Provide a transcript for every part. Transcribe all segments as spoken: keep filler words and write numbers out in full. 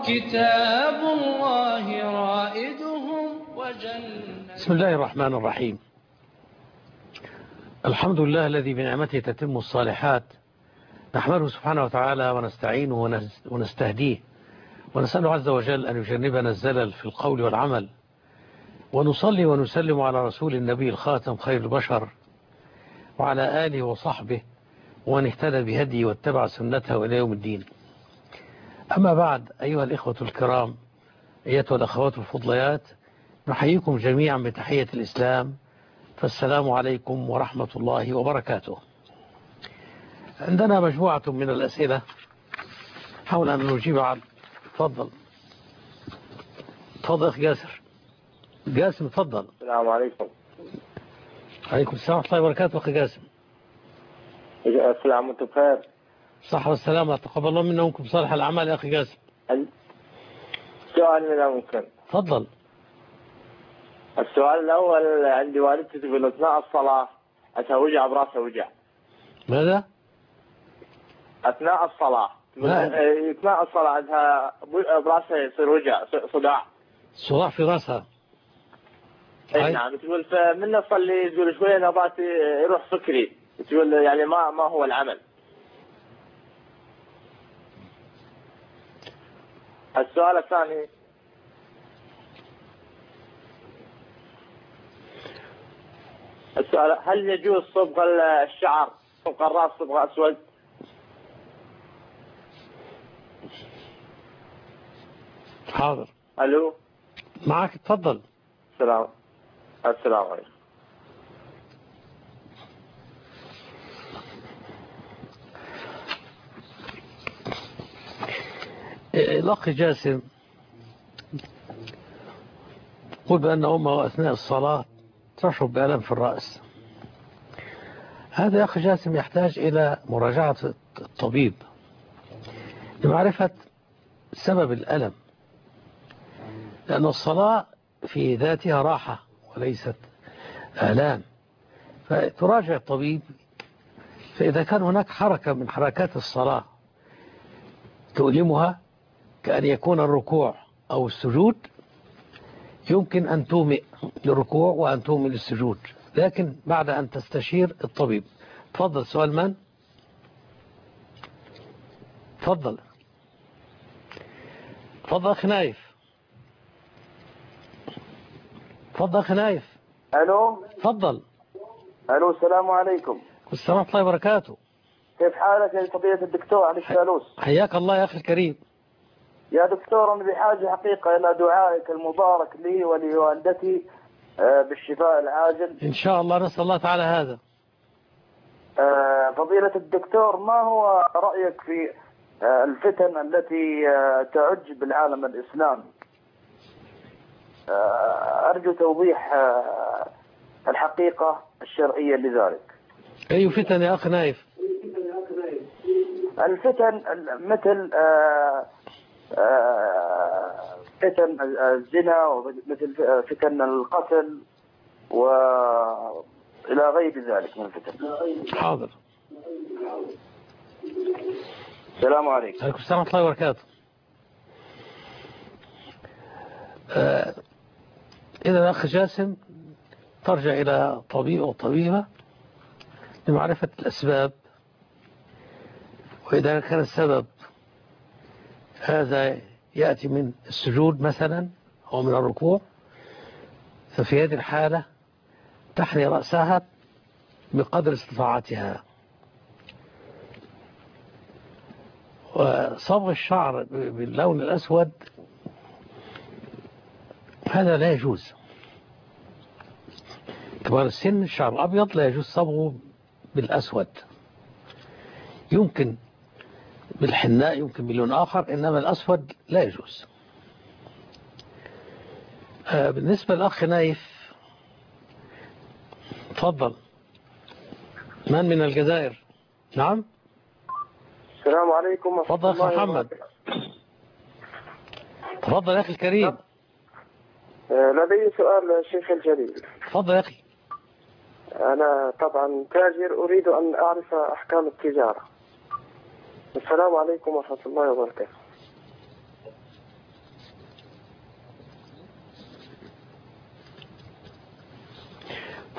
كتاب الله رائدهم وجنة. بسم الله الرحمن الرحيم. الحمد لله الذي بنعمته تتم الصالحات، نحمده سبحانه وتعالى ونستعينه ونستهديه ونسأله عز وجل أن يجنبنا الزلل في القول والعمل، ونصلي ونسلم على رسول النبي الخاتم خير البشر وعلى آله وصحبه ومن اهتدى بهديه واتبع سنته إلى يوم الدين. أما بعد، أيها الإخوة الكرام، أيتها الأخوات الفضليات، نحييكم جميعا بتحية الإسلام، فالسلام عليكم ورحمة الله وبركاته. عندنا مجموعة من الأسئلة حول أن نجيب عن. تفضل تفضل أخي جاسر. جاسم تفضل. السلام عليكم. عليكم السلام ورحمة الله وبركاته أخي جاسم. السلام وانتم بخير. صحة والسلامة، تقبل الله منا ومنكم صالح الأعمال يا أخي جاسم. السؤال من ممكن. تفضل. السؤال الأول، عندي والدتي تقول أثناء الصلاة أتها وجع براسها وجع. ماذا؟ أثناء الصلاة أثناء الصلاة عندها براسها يصير وجع صداع. صداع في راسها. أي نعم. تقول فمن أصلي تقول شوية نباتي يروح فكري، تقول يعني ما ما هو العمل. السؤال الثاني، السؤال هل يجوز صبغ الشعر، صبغ الراس صبغ أسود؟ حاضر. ألو معك، تفضل. السلام السلام عليكم. الأخ جاسم قل بأن أمه أثناء الصلاة تشعر بألم في الرأس. هذا يا أخي جاسم يحتاج إلى مراجعة الطبيب لمعرفة سبب الألم، لأن الصلاة في ذاتها راحة وليست آلام، فتراجع الطبيب. فإذا كان هناك حركة من حركات الصلاة تؤلمها كأن يكون الركوع أو السجود، يمكن أن تومئ للركوع وأن تومئ للسجود، لكن بعد أن تستشير الطبيب. تفضل. سؤال من؟ تفضل تفضل أخي نايف. تفضل أخي نايف. ألو تفضل. ألو السلام عليكم. السلام ورحمة الله وبركاته. كيف حالك يا فضيلة الدكتور علي الشالوس؟ حياك الله يا أخي الكريم. يا دكتور، أنا بحاجة حقيقة إلى دعائك المبارك لي ولوالدتي بالشفاء العاجل إن شاء الله، نسأل الله تعالى هذا. فضيلة الدكتور، ما هو رأيك في الفتن التي تعج بالعالم الإسلامي؟ أرجو توضيح الحقيقة الشرعية لذلك. أي فتن يا أخي نايف؟ الفتن مثل فتن الزنا ومثل فتن القتل وإلى غير ذلك من الفتن. حاضر. السلام عليكم. عليكم السلام ورحمة الله وبركاته. آه إذا الأخ جاسم ترجع إلى طبيب أو طبيبة لمعرفة الأسباب، وإذا كان السبب هذا يأتي من السجود مثلا أو من الركوع، ففي هذه الحالة تحني رأسها بقدر استطاعتها. وصبغ الشعر باللون الأسود هذا لا يجوز. كبار السن الشعر الأبيض لا يجوز صبغه بالأسود، يمكن بالحناء، يمكن بلون آخر، إنما الأسود لا يجوز. آه بالنسبة للأخ نايف، تفضل. من من الجزائر؟ نعم. السلام عليكم. تفضل أخي محمد. تفضل يا أخي الكريم. لدي سؤال للشيخ الجليل. تفضل يا أخي. أنا طبعا تاجر، أريد أن أعرف أحكام التجارة. السلام عليكم ورحمة الله وبركاته.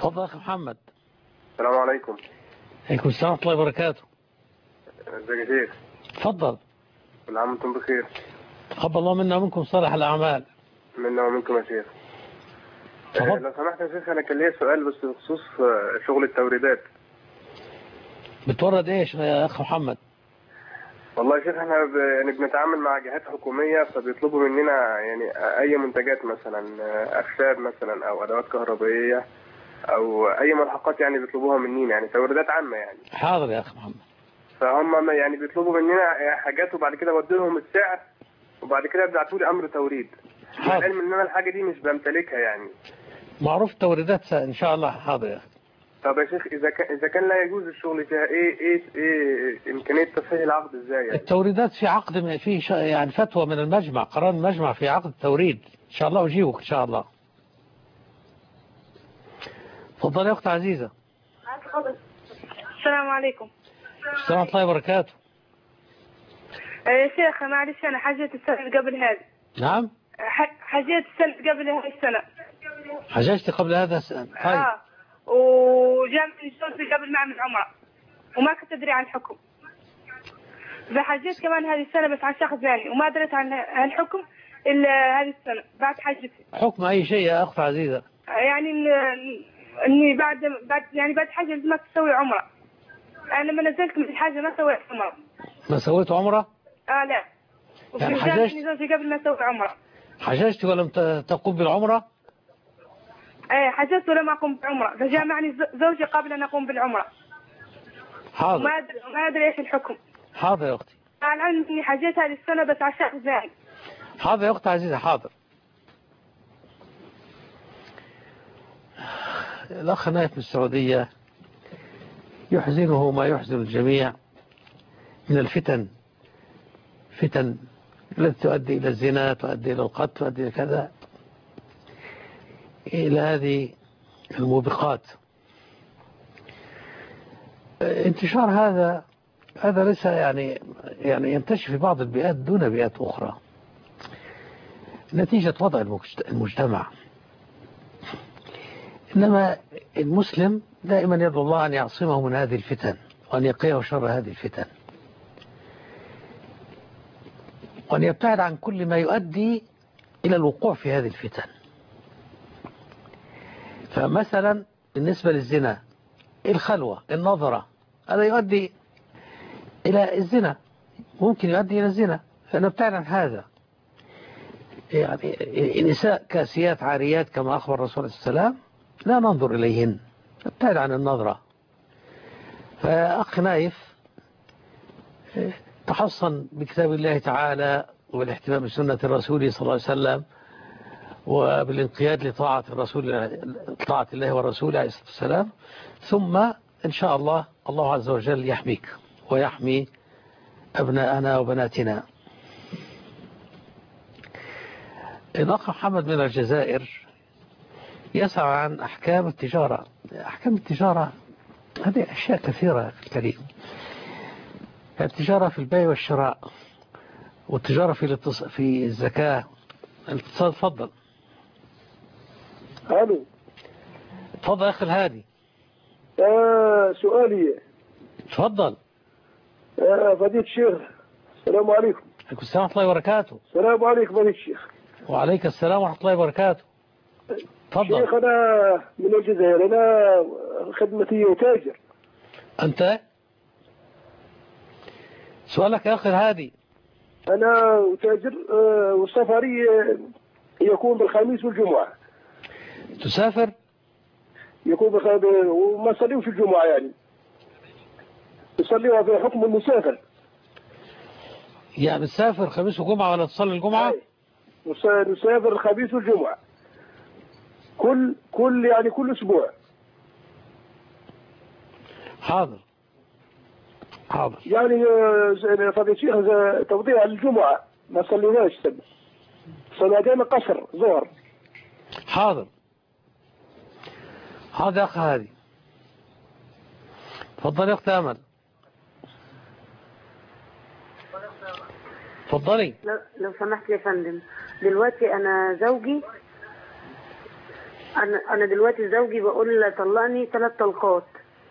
تفضل يا أخي محمد. السلام عليكم. عليكم السلام ورحمة الله وبركاته. ازيك يا شيخ؟ تفضل. كل عام وانتم بخير. تقبل الله منا ومنكم صالح الأعمال. منا ومنكم يا شيخ. تفضل. آه لو سمحت يا شيخ، أنا كان ليا سؤال بس بخصوص آه، شغل التوريدات. بتورد إيش يا أخ محمد؟ والله يا شيخ احنا ب... يعني بنتعامل مع جهات حكومية، فبيطلبوا مننا يعني أي منتجات مثلا آه، أخشاب مثلا أو أدوات كهربائية أو أي ملحقات يعني بيطلبوها مننا، يعني توريدات عامة يعني. حاضر يا أخ محمد. فهم يعني بيطلبوا مننا حاجات وبعد كده بدي لهم السعر وبعد كده بيبعتوا لي أمر توريد. مع العلم إن أنا الحاجة دي مش بمتلكها يعني. معروف التوريدات إن شاء الله. حاضر يا أخي. طب يا شيخ إذا كان إذا كان لا يجوز الشغل فيها إيه إيه إيه إمكانية تصحيح العقد إزاي يعني؟ التوريدات في عقد، في يعني فتوى من المجمع، قرار المجمع في عقد التوريد. إن شاء الله أجيبك إن شاء الله. تفضل يا أخت عزيزة. السلام عليكم. السلام ورحمة الله وبركاته. يا شيخ معلش أنا حجيت السنة قبل هذه. نعم. حجيت السنة قبل هاي السنة. حججت قبل هذا السنة. طيب. آه وجامعني زوجي قبل ما أعمل عمرة وما كنت أدري عن الحكم. فحجيت كمان هذه السنة بس عن شخص ثاني وما دريت عن الحكم إلا هذه السنة بعد حجتي. حكم أي شيء يا أخت عزيزة؟ يعني إني بعد بعد يعني بعد حجة ما تسوي عمرة. أنا لما نزلت من الحاجة ما سويت عمرة. ما سويت عمرة؟ آه لا. يعني حججت زوجي قبل ما أسوي عمرة. حججت ولم تقوم بالعمرة؟ ايه حججت ولم اقوم بعمره، فجامعني زوجي قبل ان اقوم بالعمره. حاضر. ما ادري ما ادري ايش الحكم. حاضر يا اختي. مع العلم اني حجيت هذه السنه بس عشان زين. حاضر يا اختي عزيزه. حاضر. الاخ نايف من السعوديه يحزنه ما يحزن الجميع من الفتن، فتن التي تؤدي الى الزنا، تؤدي الى القتل، تؤدي الى كذا، إلى هذه الموبقات. انتشار هذا هذا ليس يعني يعني ينتشر في بعض البيئات دون بيئات أخرى نتيجة وضع المجتمع. إنما المسلم دائما يدعو الله أن يعصمه من هذه الفتن وأن يقيه شر هذه الفتن وأن يبتعد عن كل ما يؤدي إلى الوقوع في هذه الفتن. فمثلا بالنسبة للزنا، الخلوة، النظرة، هذا يؤدي إلى الزنا، ممكن يؤدي إلى الزنا، فنبتعد عن هذا. يعني النساء كاسيات عاريات كما أخبر الرسول صلى الله عليه وسلم لا ننظر إليهن، نبتعد عن النظرة. فأخ نايف تحصن بكتاب الله تعالى وبالاهتمام بسنة الرسول صلى الله عليه وسلم وبالانقياد لطاعة الرسول، طاعة الله والرسول عليه الصلاة والسلام، ثم إن شاء الله الله عز وجل يحميك ويحمي أبناءنا وبناتنا. الأخ محمد من الجزائر يسأل عن أحكام التجارة. أحكام التجارة هذه أشياء كثيرة في الكريم. التجارة في البيع والشراء، والتجارة في الاتص... في الزكاة. الاتصال. تفضل. الو. تفضل يا أخي الهادي. آه سؤالي. تفضل. آه فضيلة الشيخ السلام عليكم. عليكم السلام ورحمة الله وبركاته. السلام عليكم فضيلة الشيخ. وعليك السلام ورحمة الله وبركاته. تفضل. شيخ أنا من الجزائر، أنا خدمتي تاجر. أنت سؤالك يا أخي الهادي. أنا تاجر آه وسفري يكون بالخميس والجمعة. تسافر؟ يكون بالخميس وما صليوش الجمعة، يعني يصليها في حكم المسافر. يعني تسافر خميس وجمعة ولا تصلي الجمعة؟ نسافر الخميس والجمعة كل كل يعني كل أسبوع. حاضر حاضر. يعني فضيلة الشيخ توضيح الجمعة ما صليناش سبب صلاتين قصر ظهر. حاضر حاضر يا أخي هذه. تفضلي يا أخت أمل. تفضلي. لو, لو سمحت يا فندم، دلوقتي أنا زوجي انا انا دلوقتي زوجي بقول طلقني ثلاث طلقات،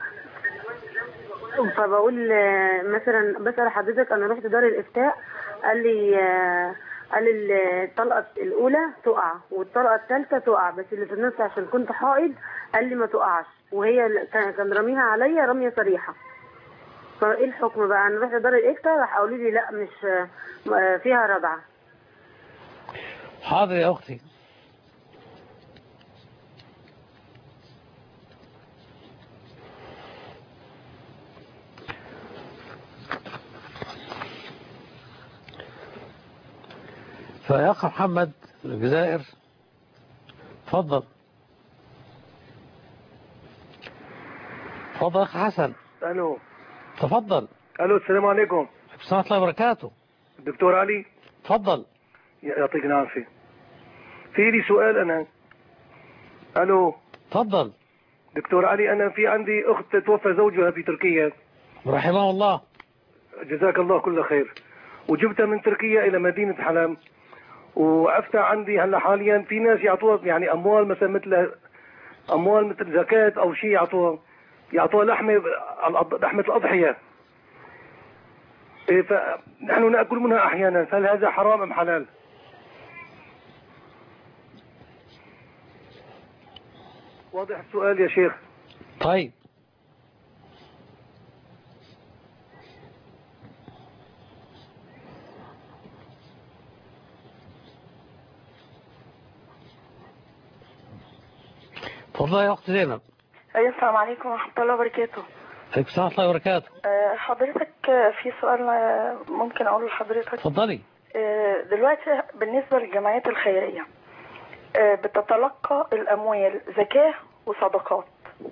فبقول مثلا بسأل حضرتك انا رحت دار الافتاء، قال لي قال لي الطلقه الاولى تقع والطلقه الثالثه تقع، بس اللي في النص عشان كنت حائض قال لي ما تقعش، وهي كان رميها عليا رميه صريحه. فايه الحكم بقى؟ انا رحت دار الافتاء راح قالوا لي لا مش فيها رضعه. حاضر يا اختي. فيا أخ محمد من الجزائر، تفضل. تفضل أخ حسن. الو. تفضل. الو السلام عليكم. السلام ورحمة الله وبركاته. الدكتور علي. تفضل. يعطيك العافية. في لي سؤال أنا. الو. تفضل. دكتور علي، أنا في عندي أخت توفى زوجها في تركيا. رحمه الله. جزاك الله كل خير. وجبتها من تركيا إلى مدينة حلب، وأفتى عندي هلا حاليا في ناس يعطوها يعني أموال مثلا مثل أموال مثل زكاة أو شيء، يعطوها يعطوها لحمة لحمة الأضحية. إيه، فنحن نأكل منها أحيانا، فهل هذا حرام أم حلال؟ واضح السؤال يا شيخ؟ طيب. تفضل يا أخت زينب. أيوة السلام عليكم ورحمة الله وبركاته. عليكم السلام ورحمة الله وبركاته. أه حضرتك في سؤال ممكن أقوله لحضرتك؟ تفضلي. أه دلوقتي بالنسبة للجمعيات الخيرية أه بتتلقى الأموال زكاة وصدقات.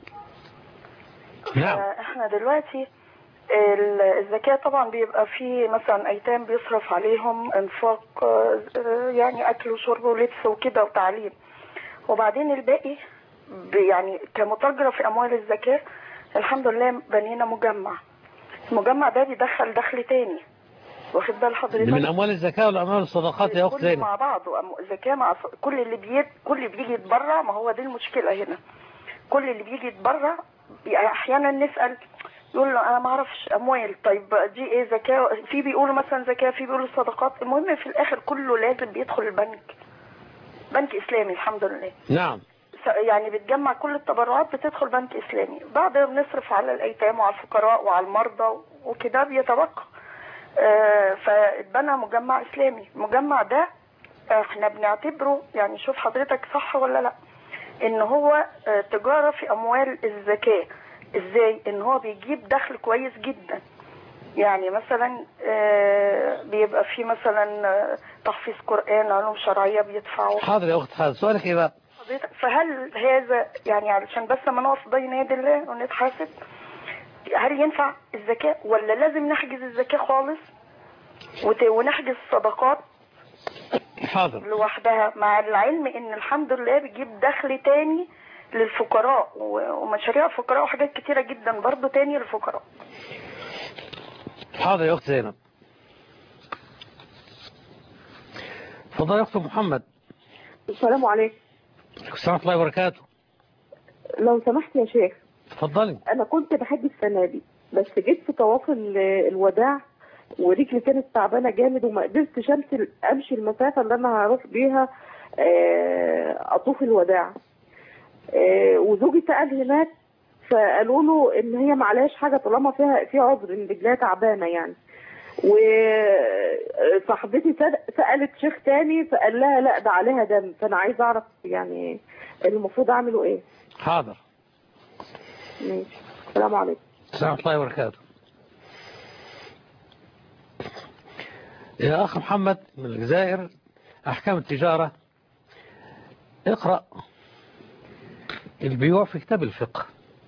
نعم. أه احنا دلوقتي الزكاة طبعا بيبقى في مثلا أيتام بيصرف عليهم انفاق أه يعني أكل وشرب ولبس وكده وتعليم، وبعدين الباقي يعني كمتاجرة في أموال الزكاة الحمد لله بنينا مجمع. المجمع ده بيدخل دخل تاني، واخد بال حضرتك؟ من أموال الزكاة ولا أموال الصدقات يا أخت زينب؟ كله مع بعضه، الزكاة مع كل اللي بيجي كل اللي بيجي يتبرع. ما هو دي المشكلة هنا، كل اللي بيجي يتبرع أحيانا نسأل يقول له أنا ما أعرفش أموال، طيب دي إيه زكاة؟ في بيقولوا مثلا زكاة، في بيقولوا صدقات، المهم في الآخر كله لازم بيدخل البنك، بنك إسلامي الحمد لله. نعم. يعني بتجمع كل التبرعات بتدخل بنك إسلامي، بعد ما بنصرف على الأيتام وعلى الفقراء وعلى المرضى وكده بيتبقى. آه فاتبنى مجمع إسلامي. المجمع ده احنا بنعتبره يعني شوف حضرتك صح ولا لا، ان هو آه تجارة في أموال الزكاة. ازاي؟ ان هو بيجيب دخل كويس جدا. يعني مثلا آه بيبقى فيه مثلا آه تحفيظ قرآن، علوم شرعية بيدفعوا. حاضر يا أخت حاضر. سؤالك إيه بقى؟ فهل هذا يعني علشان بس ما نقف بين يدي الله ونتحاسب، هل ينفع الزكاة ولا لازم نحجز الزكاة خالص ونحجز الصدقات حاضر لوحدها، مع العلم ان الحمد لله بيجيب دخل تاني للفقراء ومشاريع فقراء وحاجات كتيرة جدا برضو تاني للفقراء. حاضر يا أخت زينب. تفضل يا أخت محمد. السلام عليكم. السلام ورحمة الله وبركاته. لو سمحت يا شيخ. تفضلي. أنا كنت بحج السنة دي، بس جيت في طواف الوداع ورجلي كانت تعبانة جامد وما قدرتش أمشي المسافة اللي أنا هروح بيها أطوف الوداع. وزوجي سأل هناك فقالوا له إن هي معلهاش حاجة طالما فيها في عذر إن رجلها تعبانة يعني. وصاحبتي سألت شيخ تاني فقال لها لا ده عليها دم، فأنا عايز أعرف يعني المفروض أعمله إيه. حاضر. ماشي. السلام عليكم. السلام ورحمة الله وبركاته. يا أخ محمد من الجزائر، أحكام التجارة اقرأ البيوع في كتاب الفقه،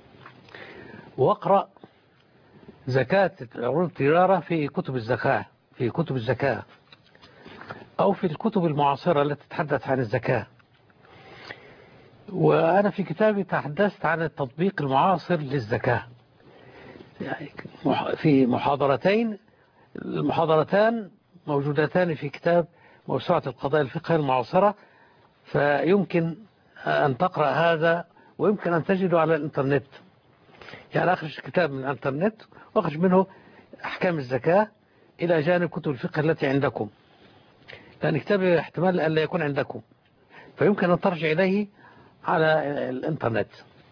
واقرأ زكاة عروض التجارة في كتب الزكاة في كتب الزكاة أو في الكتب المعاصرة التي تتحدث عن الزكاة. وأنا في كتابي تحدثت عن التطبيق المعاصر للزكاة في محاضرتين، المحاضرتان موجودتان في كتاب موسوعة القضايا الفقهية المعاصرة، فيمكن أن تقرأ هذا، ويمكن أن تجده على الإنترنت. يعني أخرج كتاب من الإنترنت وأخرج منه أحكام الزكاة إلى جانب كتب الفقه التي عندكم، لأن كتاب احتمال أن لا يكون عندكم، فيمكن أن ترجع إليه على الإنترنت.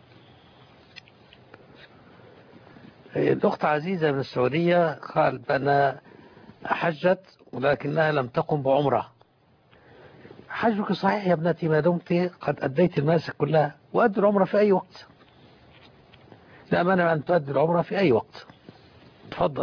الأخت عزيزة من السعودية قال بأن حجت ولكنها لم تقم بعمرة. حجك صحيح يا ابنتي ما دمت قد أديت المناسك كلها، وأدي العمرة في أي وقت، لا مانع أن تؤدي العمرة في أي وقت. تفضل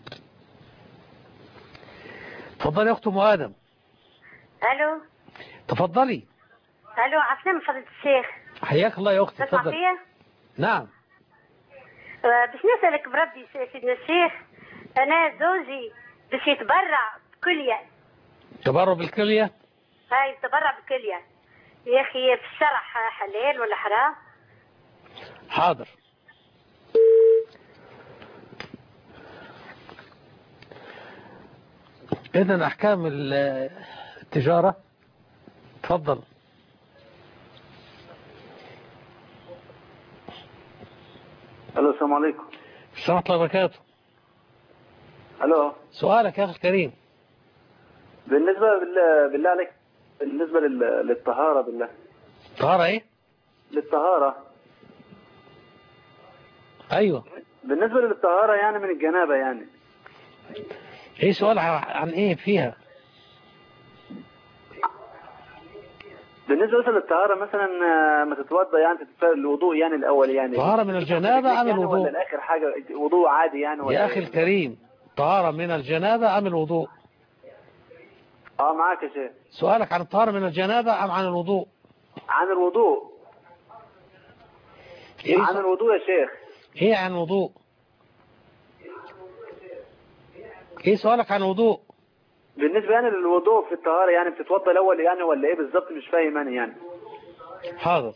تفضلي يا أخت أم آدم. ألو تفضلي. ألو عفوا فضيلة الشيخ. حياك الله يا أختي. تسمع تفضل. فيا؟ نعم. أه باش نسألك بربي سيدنا الشيخ، أنا زوجي باش يتبرع بكلية. تبرع بالكلية؟ هاي تبرع بكلية يا أخي، في الشرع حلال ولا حرام؟ حاضر. إذن أحكام التجارة. تفضل. الو السلام عليكم. السلام ورحمة الله وبركاته. الو سؤالك يا أخي الكريم. بالنسبة بالله, بالله عليك، بالنسبة لل... للطهارة بالله. طهارة إيه؟ للطهارة. أيوة. بالنسبة للطهارة يعني من الجنابة يعني. إيه سؤال عن إيه فيها؟ بالنسبة مثلا للطهارة مثلا ما تتوضى يعني الوضوء يعني الأول يعني. طهارة من الجنابة أم الوضوء؟ ولا الآخر حاجة وضوء عادي يعني ولا؟ يا أخي الكريم، طهارة من الجنابة أم الوضوء؟ اه معاك يا شيخ. سؤالك عن الطهارة من الجنابة أم عن الوضوء؟ عن الوضوء. إيه عن الوضوء يا شيخ. إيه عن الوضوء؟ إيه سؤالك عن الوضوء؟ بالنسبة يعني للوضوء في الطهارة يعني بتتوضى الأول يعني ولا إيه بالظبط؟ مش فاهم أنا يعني. حاضر.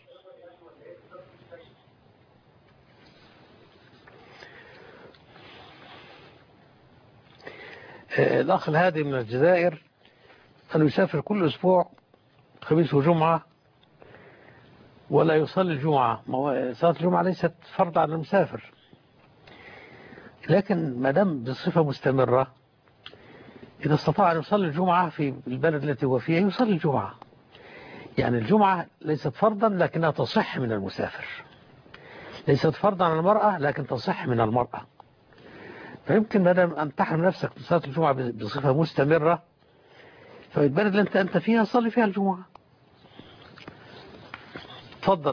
الأخ الهادي من الجزائر أنه يسافر كل أسبوع خميس وجمعة ولا يصلي الجمعة. صلاة الجمعة ليست فرض على المسافر، لكن ما دام بصفة مستمرة إذا استطاع أن يصلي الجمعة في البلد التي هو فيها يصلي الجمعة. يعني الجمعة ليست فرضا لكنها تصح من المسافر، ليست فرضا على المرأة لكن تصح من المرأة. فيمكن ما دام أن تحرم نفسك من صلاة الجمعة بصفة مستمرة، ففي البلد اللي أنت أنت فيها صلي فيها الجمعة. تفضل.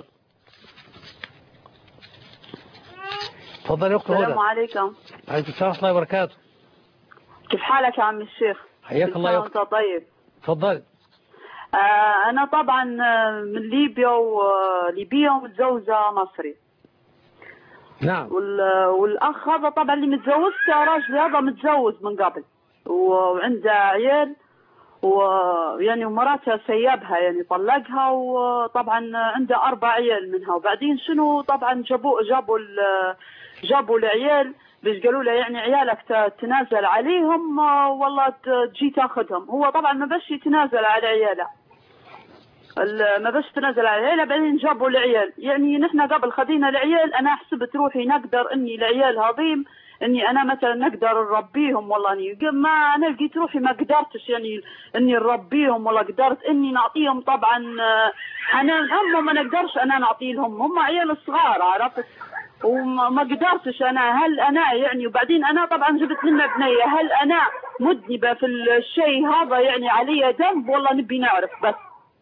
تفضل يا أخت هدى. السلام عليكم. عليكم السلام ورحمة الله وبركاته. كيف حالك يا عم الشيخ؟ حياك الله يا أختي. وأنت طيب. تفضل. آه أنا طبعا من ليبيا وليبيا ومتزوجة مصري. نعم. والأخ هذا طبعا اللي متزوجته راجل هذا متزوج من قبل وعنده عيال، ويعني ومراته سيبها يعني طلقها، وطبعا عنده أربع عيال منها. وبعدين شنو طبعا جابوا جابوا جابوا العيال باش قالوا له يعني عيالك تنازل عليهم والله تجي تاخذهم. هو طبعا ما باش يتنازل على عياله، ما باش تنازل على عياله. بعدين جابوا العيال، يعني نحن قبل خذينا العيال انا حسبت روحي نقدر اني العيال هذيم اني انا مثلا نقدر نربيهم، والله اني ما انا لقيت روحي ما قدرتش يعني اني نربيهم، ولا قدرت اني نعطيهم طبعا حنان. هم ما نقدرش انا نعطي لهم، هم عيال صغار عرفت، وما قدرتش انا. هل انا يعني وبعدين انا طبعا جبت لنا بنيه، هل انا مذنبه في الشيء هذا يعني علي ذنب؟ والله نبي نعرف بس.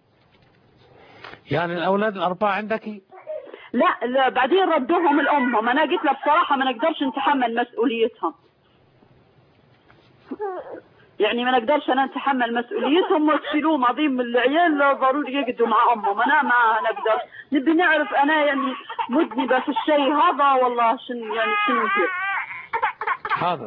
يعني الاولاد الاربعه عندك؟ لا لا بعدين ردوهم لامهم. انا قلت لها بصراحه ما نقدرش نتحمل مسؤوليتهم، يعني ما نقدرش انا نتحمل مسؤوليتهم وتشيلوهم عظيم العيال ضروري يقعدوا مع امهم. انا ما نقدر. نبي نعرف انا يعني مذنبه في الشيء هذا والله شنو يعني شنو ندير. حاضر.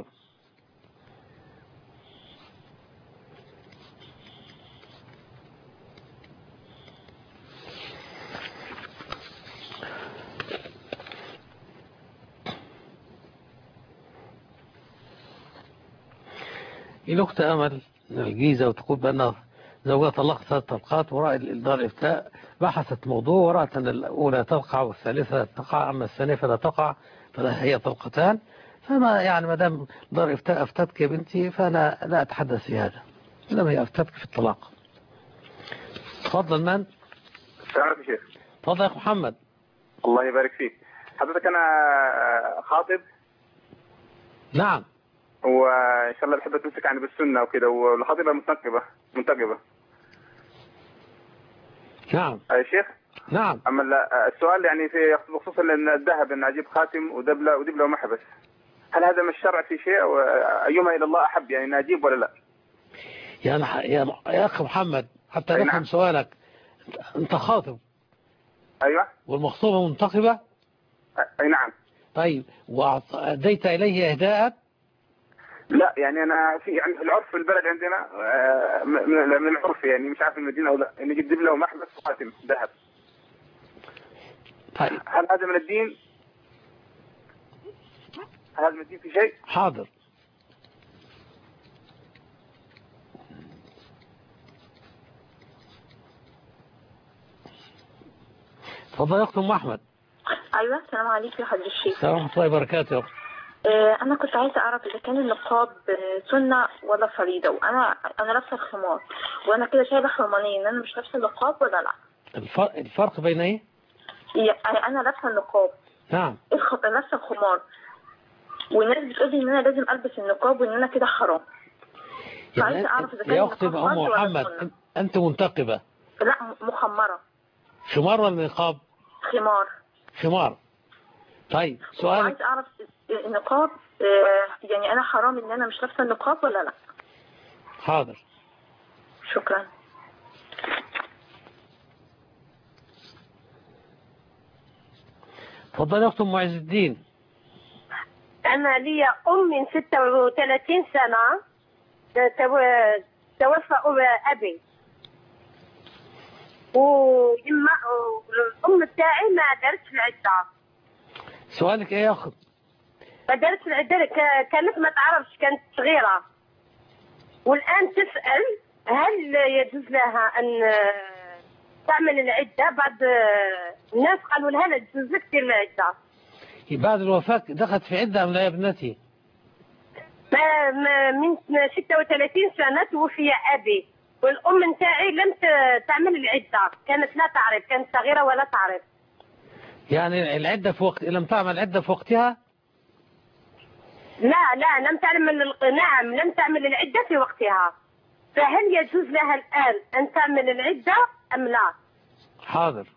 الأخت أمل من الجيزة وتقول بأن زوجها طلقت ثلاث طلقات، وراء دار الإفتاء بحثت موضوع ورأت أن الأولى تقع والثالثة تقع، أما الثانية فلا تقع، فلا هي طلقتان. فما يعني ما دام دار الإفتاء أفتتك يا بنتي فأنا لا أتحدث في هذا، إنما هي أفتتك في الطلاق. تفضل. من؟ السلام يا شيخ. تفضل يا أخو محمد. الله يبارك فيك. حضرتك أنا خاطب. نعم. وإن شاء الله بحب تمسك عني بالسنة وكده، والخطيبة منتقبة منتقبة. نعم. يا شيخ. نعم. أما السؤال يعني في بخصوص أن الذهب أن أجيب خاتم ودبلة ودبلة ومحبس، هل هذا من الشرع في شيء؟ أيهما إلى الله أحب، يعني نجيب ولا لا؟ يا يا يا أخي محمد حتى نفهم نعم. سؤالك، أنت خاطب. أيوة. والمخطوبة منتقبة. أي نعم. طيب وأديت إليه إهداء؟ لا يعني أنا في يعني العرف في البلد عندنا من العرف، يعني مش عارف المدينة أو لا، إني أجيب دبلة ومحبس وخاتم ذهب. طيب هل هذا من الدين؟ هل هذا من الدين في شيء؟ حاضر. تفضل يا أخت أم أحمد. أيوة. السلام عليكم يا حضرة الشيخ. السلام ورحمة الله وبركاته. آه أنا كنت عايزة أعرف إذا كان النقاب سنة ولا فريضة، وأنا أنا لابسة الخمار وأنا كده شايلة حرمانية إن أنا مش لابسة النقاب ولا لا؟ الفرق الفرق بين إيه؟ يعني أنا لابسة النقاب. نعم. لابسة الخمار والناس بتقول لي إن أنا لازم ألبس النقاب وإن أنا كده حرام. يعني عايزة أعرف إذا كان يا أختي أم محمد أنت منتقبة؟ لا مخمرة. خمار ولا نقاب؟ خمار. خمار. طيب سؤال. عايز اعرف النقاب يعني انا حرام ان انا مش لابسه النقاب ولا لا؟ حاضر. شكرا. تفضل يا اخت ام عز الدين. انا لي ام من ستة وثلاثين سنه توفى ابي، وإما الأم بتاعي ما دارتش العدة. سؤالك إيه يا أخت؟ ما دارتش العدة، كانت ما تعرفش، كانت صغيرة، والآن تسأل هل يجوز لها أن تعمل العدة؟ بعد الناس قالوا لها لا تجوز لك دير العدة. بعد الوفاة دخلت في عدة أم لا يا ابنتي؟ من ستة وثلاثين سنة توفي أبي، والأم نتاعي لم تعمل العدة، كانت لا تعرف، كانت صغيرة ولا تعرف. يعني العدة في وقت لم تعمل العدة في وقتها؟ لا لا لم تعمل. نعم لم تعمل العدة في وقتها، فهل يجوز لها الآن أن تعمل العدة أم لا؟ حاضر.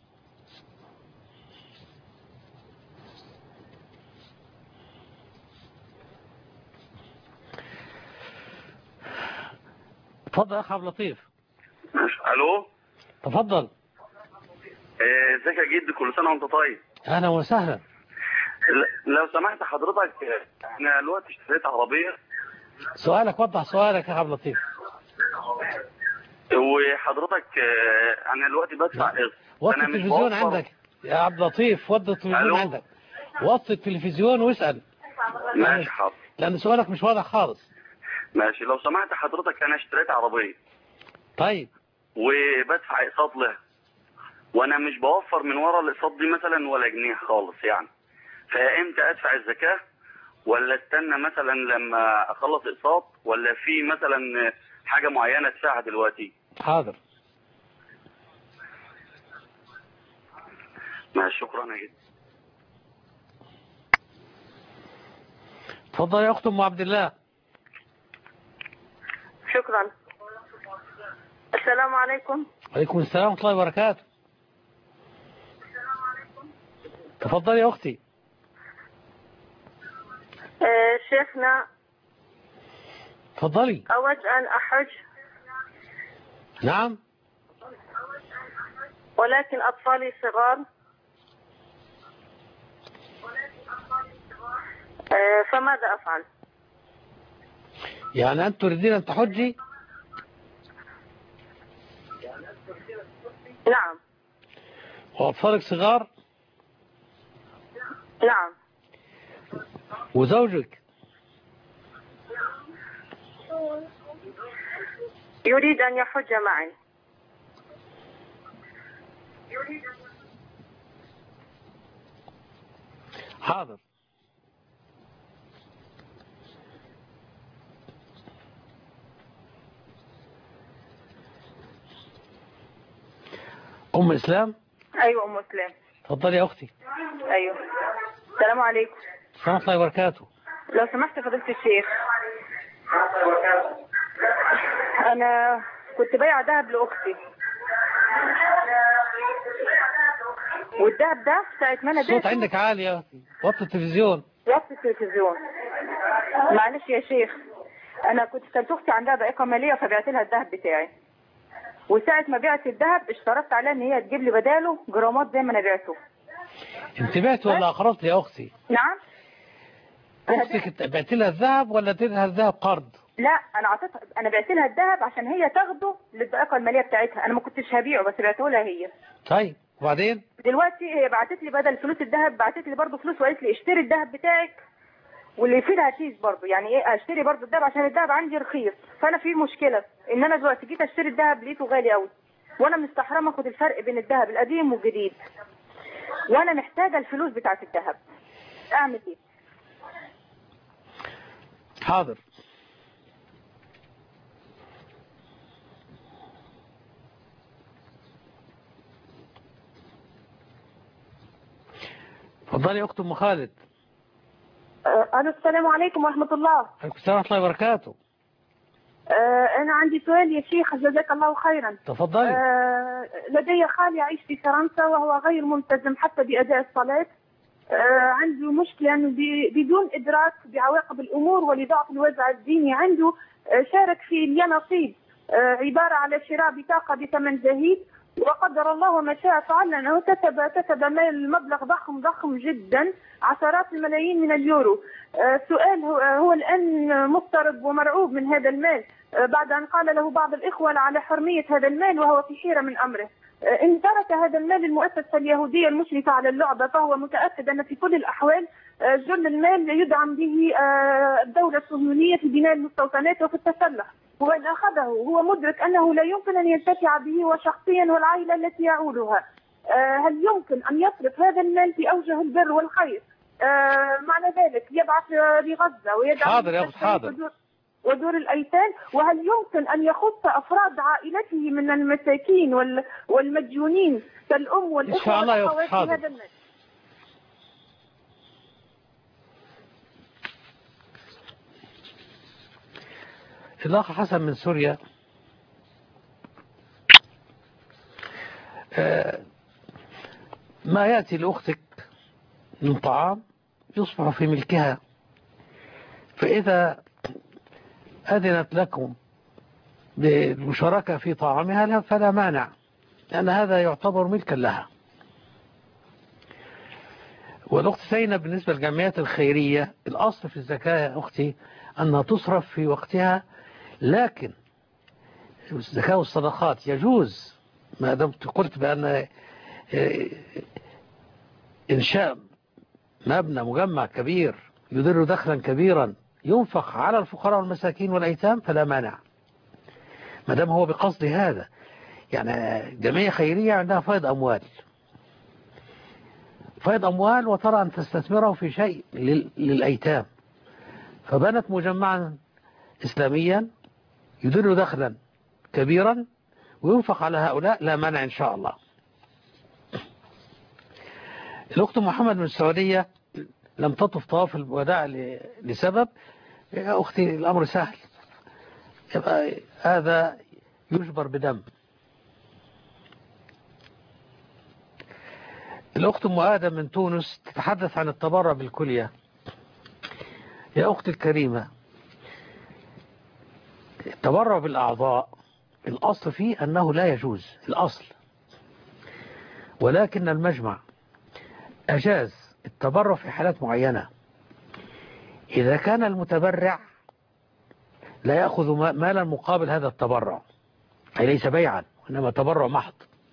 تفضل يا اخ عبد اللطيف. الو. تفضل. ازيك يا جد، كل سنه وانت طيب. اهلا وسهلا. لو سمحت حضرتك، انا دلوقتي اشتريت عربيه. سؤالك، وضح سؤالك يا عبد اللطيف. وحضرتك انا دلوقتي بدفع قسط. وطي التلفزيون عندك يا عبد اللطيف، وطي التلفزيون عندك، وطي التلفزيون واسال. ماشي حاضر. لان سؤالك مش واضح خالص. ماشي. لو سمحت حضرتك، انا اشتريت عربيه. طيب. وبدفع اقساط لها، وانا مش بوفر من ورا الاقساط دي مثلا ولا جنيه خالص يعني. فامتى ادفع الزكاه؟ ولا استنى مثلا لما اخلص اقساط؟ ولا في مثلا حاجه معينه ادفعها دلوقتي؟ حاضر. ماشي. شكرا يا جد. تفضل يا اخت ام عبد الله. شكرا. السلام عليكم. وعليكم السلام ورحمة الله وبركاته. تفضلي يا أختي. آه شيخنا. تفضلي. أود أن أحج. نعم. ولكن أطفالي صغار. آه فماذا أفعل؟ يعني أنت تريدين أن تحجي؟ نعم. وأطفالك صغار؟ نعم. وزوجك؟ يريد أن يحج معي. حاضر. أم إسلام. أيوة أم إسلام. تفضلي يا أختي. أيوة. السلام عليكم. ورحمة الله وبركاته. لو سمحت فضيلة الشيخ، أنا كنت بايعة ذهب لأختي، والذهب ده ساعة ما أنا الصوت عندك عالي يا أختي، وطي التلفزيون. وطي التلفزيون. معلش يا شيخ، أنا كنت كانت أختي عندها ضائقة مالية فبعت لها الذهب بتاعي، وساعة ما بعت الذهب اشترطت عليها إن هي تجيب لي بداله جرامات زي ما أنا بعته. أنت بعت ولا أقرضت يا أختي؟ نعم. أختك بعت لها الذهب ولا اديت لها الذهب قرض؟ لا انا عطيتها، انا بعت لها الذهب عشان هي تاخده للضائقه الماليه بتاعتها، انا ما كنتش هبيعه بس بعته لها هي. طيب وبعدين؟ دلوقتي هي بعتت لي بدل فلوس الذهب بعتت لي برضه فلوس وقالت لي اشتري الذهب بتاعك واللي يفيدها كيس برضه، يعني ايه اشتري برضه الذهب عشان الذهب عندي رخيص، فانا في مشكله ان انا دلوقتي جيت اشتري الذهب لقيته غالي قوي، وانا مستحرمه اخد الفرق بين الذهب القديم والجديد، وانا محتاجه الفلوس بتاعت الذهب، اعمل ايه؟ حاضر. اتفضلي يا اخت ام خالد. الو السلام عليكم ورحمه الله. عليكم السلام ورحمه الله وبركاته. انا عندي سؤال يا شيخ جزاك الله خيرا. تفضلي. لدي خال يعيش في فرنسا وهو غير ملتزم حتى باداء الصلاه. عنده مشكله انه بدون ادراك بعواقب الامور ولضعف الوازع الديني عنده شارك في اليانصيب، عباره على شراء بطاقه بثمن زهيد، وقدر الله وما شاء فعل انه كسب كسب مال مبلغ ضخم ضخم جدا عشرات الملايين من اليورو. السؤال هو, هو الان مضطرب ومرعوب من هذا المال بعد ان قال له بعض الاخوه على حرميه هذا المال وهو في حيره من امره. إن ترك هذا المال المؤسسة اليهودية المشرفة على اللعبة فهو متأكد أن في كل الأحوال جل المال يدعم به الدولة الصهيونية في بناء المستوطنات وفي التسلح، وإن أخذه هو مدرك أنه لا يمكن أن ينتفع به وشخصيا والعائلة التي يعولها. هل يمكن أن يصرف هذا المال في أوجه البر والخير؟ معنى ذلك يبعث لغزة ويدعم حاضر يا أخت حاضر ودور الأيتام، وهل يمكن أن يخص أفراد عائلته من المساكين والمديونين كالأم والأخوة إن شاء الله يا أخت حاضر. هذا المال؟ الأخ حسن من سوريا ما يأتي لأختك من طعام يصبح في ملكها، فإذا أذنت لكم بالمشاركة في طعامها فلا مانع، لأن هذا يعتبر ملكا لها. والأخت زينب بالنسبة للجمعيات الخيرية الأصل في الزكاة يا أختي أنها تصرف في وقتها، لكن الزكاة والصدقات يجوز ما دمت قلت بأن إنشاء مبنى مجمع كبير يدر دخلا كبيرا ينفق على الفقراء والمساكين والأيتام فلا مانع ما دام هو بقصد هذا. يعني جمعية خيرية عندها فائض أموال فائض أموال وترى أن تستثمره في شيء للأيتام، فبنت مجمعا إسلاميا يدر دخلا كبيرا وينفق على هؤلاء لا مانع إن شاء الله. الأخت محمد من السعودية لم تطف طواف الوداع لسبب، يا أختي الأمر سهل، يبقى هذا يجبر بدم. الأخت أم آدم من تونس تتحدث عن التبرع بالكلية. يا أختي الكريمة، التبرع بالأعضاء الأصل فيه أنه لا يجوز الأصل، ولكن المجمع أجاز التبرع في حالات معينة، إذا كان المتبرع لا يأخذ مالا مقابل هذا التبرع، أي ليس بيعا وإنما تبرع محض.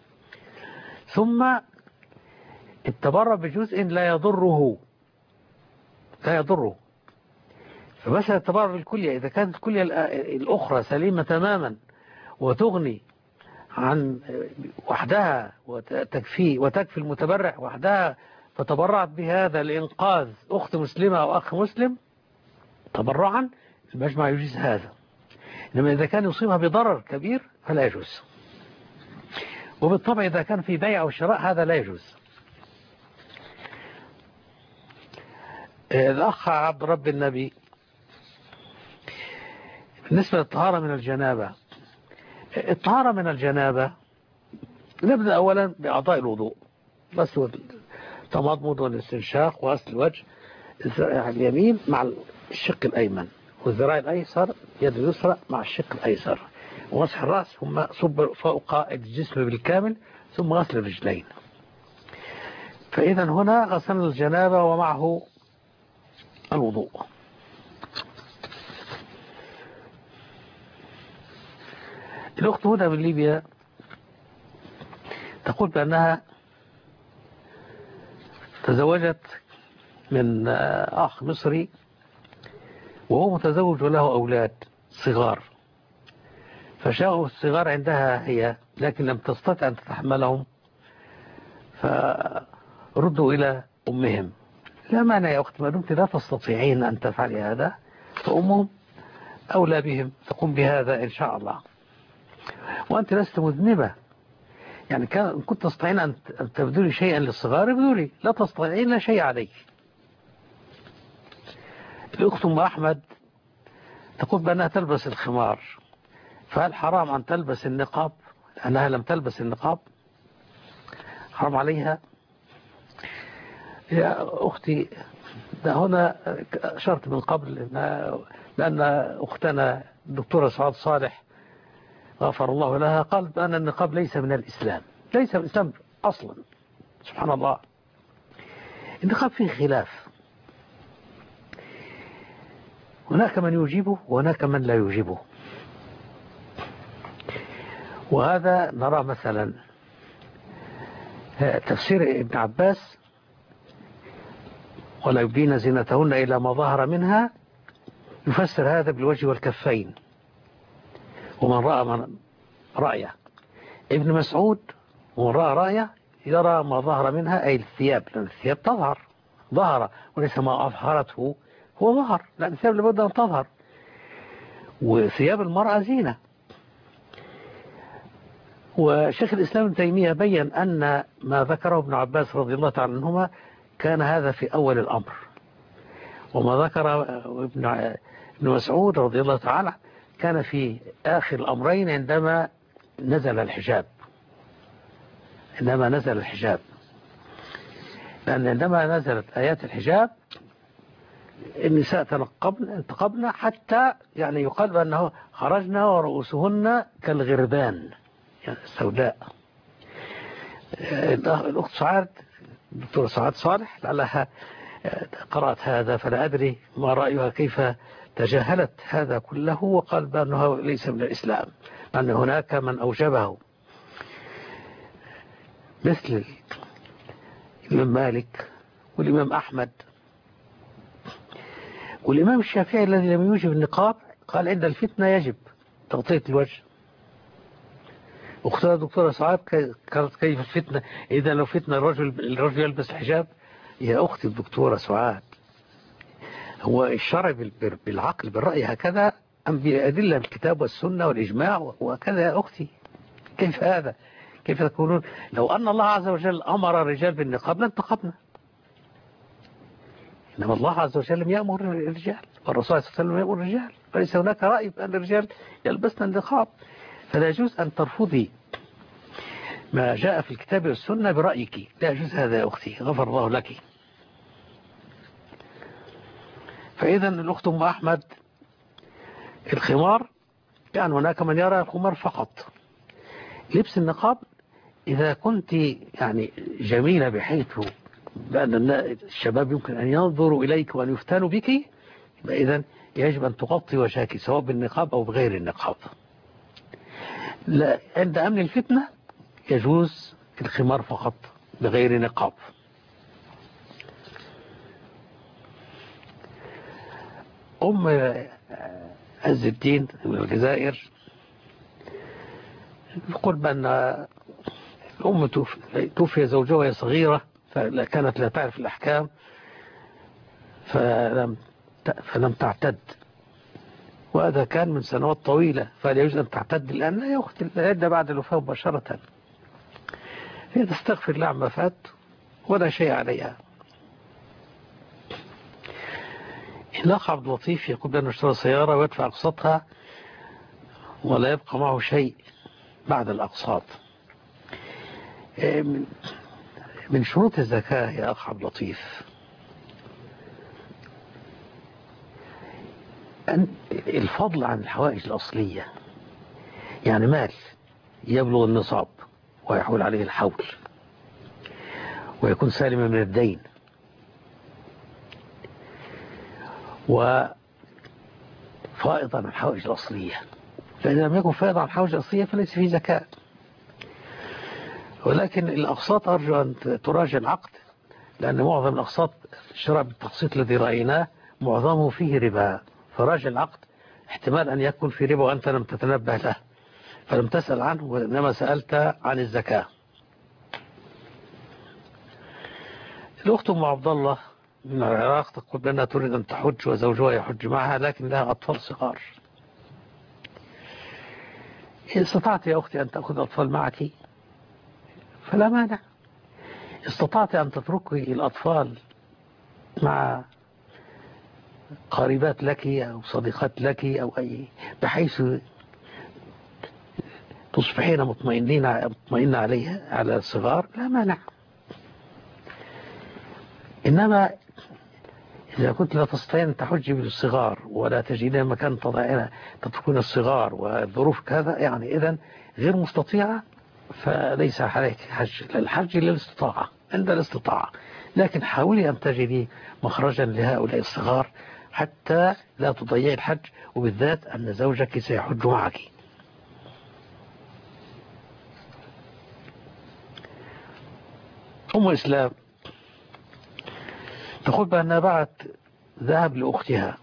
ثم التبرع بجزء لا يضره لا يضره فمثلا التبرع بالكلية إذا كانت الكلية الأخرى سليمة تماما وتغني عن وحدها وتكفي وتكفي المتبرع وحدها فتبرعت بهذا لإنقاذ أخت مسلمة أو أخ مسلم تبرعا، المجمع يجيز هذا. إنما إذا كان يصيبها بضرر كبير فلا يجوز. وبالطبع إذا كان في بيع أو شراء هذا لا يجوز. الأخ عبد رب النبي بالنسبة للطهارة من الجنابة، الطهارة من الجنابة نبدأ أولا بأعضاء الوضوء، غسل التمضمض والاستنشاق وغسل الوجه اليمين مع الشق الأيمن، والذراع الأيسر يد اليسرى مع الشق الأيسر، ومسح الرأس ثم صب فوق الجسم بالكامل ثم غسل الرجلين. فإذا هنا غسلنا الجنابة ومعه الوضوء. الأخت هنا من ليبيا تقول بأنها تزوجت من أخ مصري وهو متزوج وله أولاد صغار، فشاءوا الصغار عندها هي لكن لم تستطع أن تتحملهم فردوا إلى أمهم. لا مانع يا أختي، ما دمت لا تستطيعين أن تفعلي هذا فأمهم أولى بهم، تقوم بهذا إن شاء الله. وأنت لست مذنبة، يعني كان كنت تستطيعين أن تبذلي شيئا للصغار ابذلي، لا تستطيعين لا شيء عليك. الأخت أم أحمد تقول بأنها تلبس الخمار، فهل حرام أن تلبس النقاب لأنها لم تلبس النقاب؟ حرام عليها؟ يا أختي ده هنا أشرت من قبل لأن أختنا الدكتورة سعاد صالح غفر الله لها قالت بأن النقاب ليس من الإسلام، ليس من الإسلام أصلا. سبحان الله، النقاب فيه خلاف، هناك من يجيبه وهناك من لا يجيبه. وهذا نرى مثلا تفسير ابن عباس ولا يبدين زينتهن إلى ما ظهر منها، يفسر هذا بالوجه والكفين ومن رأى من رأيه. ابن مسعود ومن رأى رأيه يرى ما ظهر منها أي الثياب، لأن الثياب تظهر ظهر وليس ما أظهرته هو ظهر، لأن الثياب لابد أن تظهر، وثياب المرأة زينة. وشيخ الإسلام ابن تيمية بيّن أن ما ذكره ابن عباس رضي الله تعالى عنهما كان هذا في أول الأمر، وما ذكر ابن مسعود رضي الله تعالى كان في آخر الأمرين عندما نزل الحجاب، عندما نزل الحجاب، لأن عندما نزلت آيات الحجاب النساء تنقبن تقبن حتى يعني يقال بأنه خرجنا ورؤوسهن كالغربان يعني السوداء. الأخت سعاد الدكتورة سعاد صالح لعلها قرأت هذا، فلا أدري ما رأيها كيف تجاهلت هذا كله وقال بأنه ليس من الإسلام، لأن هناك من أوجبه مثل الإمام مالك والإمام أحمد والإمام الشافعي الذي لم يوجب النقاب قال عند الفتنة يجب تغطية الوجه. أختنا الدكتورة سعاد قالت كيف الفتنة إذا لو فتنة الرجل الرجل يلبس الحجاب؟ يا أختي الدكتورة سعاد، هو الشرع بالعقل بالرأي هكذا أم بأدلة الكتاب والسنة والإجماع وكذا يا أختي؟ كيف هذا؟ كيف تقولون لو أن الله عز وجل أمر الرجال بالنقاب لانتقبنا؟ إنما الله عز وجل لم يأمر الرجال والرسول صلى الله عليه وسلم يأمر الرجال، فليس هناك رأي بأن الرجال يلبسن النقاب، فلا يجوز أن ترفضي ما جاء في الكتاب والسنة برأيك، لا يجوز هذا يا أختي غفر الله لك. فإذا الأخت أم أحمد الخمار يعني هناك من يرى الخمار فقط. لبس النقاب إذا كنت يعني جميلة بحيث بأن الشباب يمكن أن ينظروا إليك وأن يفتنوا بك، إذا يجب أن تغطي وجهك سواء بالنقاب أو بغير النقاب. لا عند أمن الفتنة يجوز الخمار فقط بغير نقاب. أم عز الدين من الجزائر يقول بأن الأم توفي زوجها وهي صغيرة فكانت لا تعرف الأحكام فلم فلم تعتد، وهذا كان من سنوات طويلة، فلا يجوز أن تعتد الآن، لا يأخذ العدة بعد الوفاة مباشرة، هي تستغفر الله عما فات ولا شيء عليها. الأخ عبد اللطيف يقول بأنه اشترى سيارة ويدفع أقساطها ولا يبقى معه شيء بعد الأقساط. من شروط الزكاة يا أخ عبد اللطيف أن الفضل عن الحوائج الأصلية، يعني مال يبلغ النصاب ويحول عليه الحول ويكون سالما من الدين وفائضا عن الحوائج الأصلية، فإذا لم يكن فائضا عن الحوائج الأصلية فليس فيه زكاة. ولكن الأقساط أرجو أن تراجع العقد، لأن معظم الأقساط الشراء بالتقسيط الذي رأيناه معظمه فيه ربا، فراجع العقد احتمال أن يكون في ربا وأنت لم تتنبه له فلم تسأل عنه وإنما سألت عن الزكاة. الأخت أم عبد الله من العراق تقول بأنها تريد أن تحج وزوجها يحج معها لكن لها أطفال صغار. إن استطعت يا أختي أن تأخذ أطفال معك فلا مانع، استطعت أن تتركي الأطفال مع قريبات لك أو صديقات لك أو أي، بحيث تصبحين مطمئنين مطمئنين عليها على الصغار، لا مانع. إنما إذا كنت لا تستطيعين أن تحجي بالصغار ولا تجدين مكان تضعين تتركون الصغار والظروف كذا، يعني إذن غير مستطيعة فليس عليك حج، الحج للاستطاعة عند الاستطاعة، لكن حاولي أن تجدي مخرجا لهؤلاء الصغار حتى لا تضيعي الحج، وبالذات أن زوجك سيحج معك. أم إسلام تقول بأنها بعت ذهب لأختها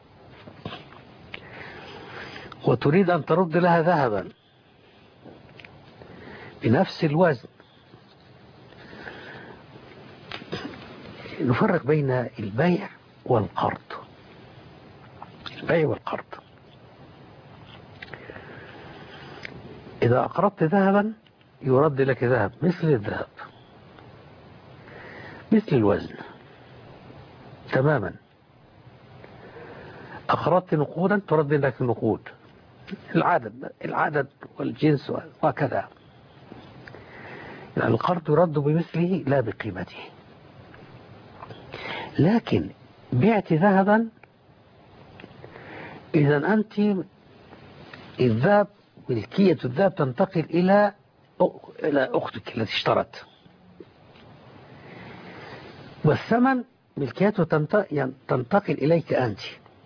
وتريد أن ترد لها ذهبا بنفس الوزن. نفرق بين البيع والقرض. البيع والقرض، إذا أقرضت ذهبا يرد لك ذهب مثل الذهب مثل الوزن تماما. أقرضت نقودا ترد لك النقود، العدد العدد والجنس وكذا. يعني القرض يرد بمثله لا بقيمته. لكن بعت ذهبا، إذا أنت الذهب ملكية الذهب تنتقل إلى إلى أختك التي اشترت، والثمن ملكيته تنتقل إليك أنت،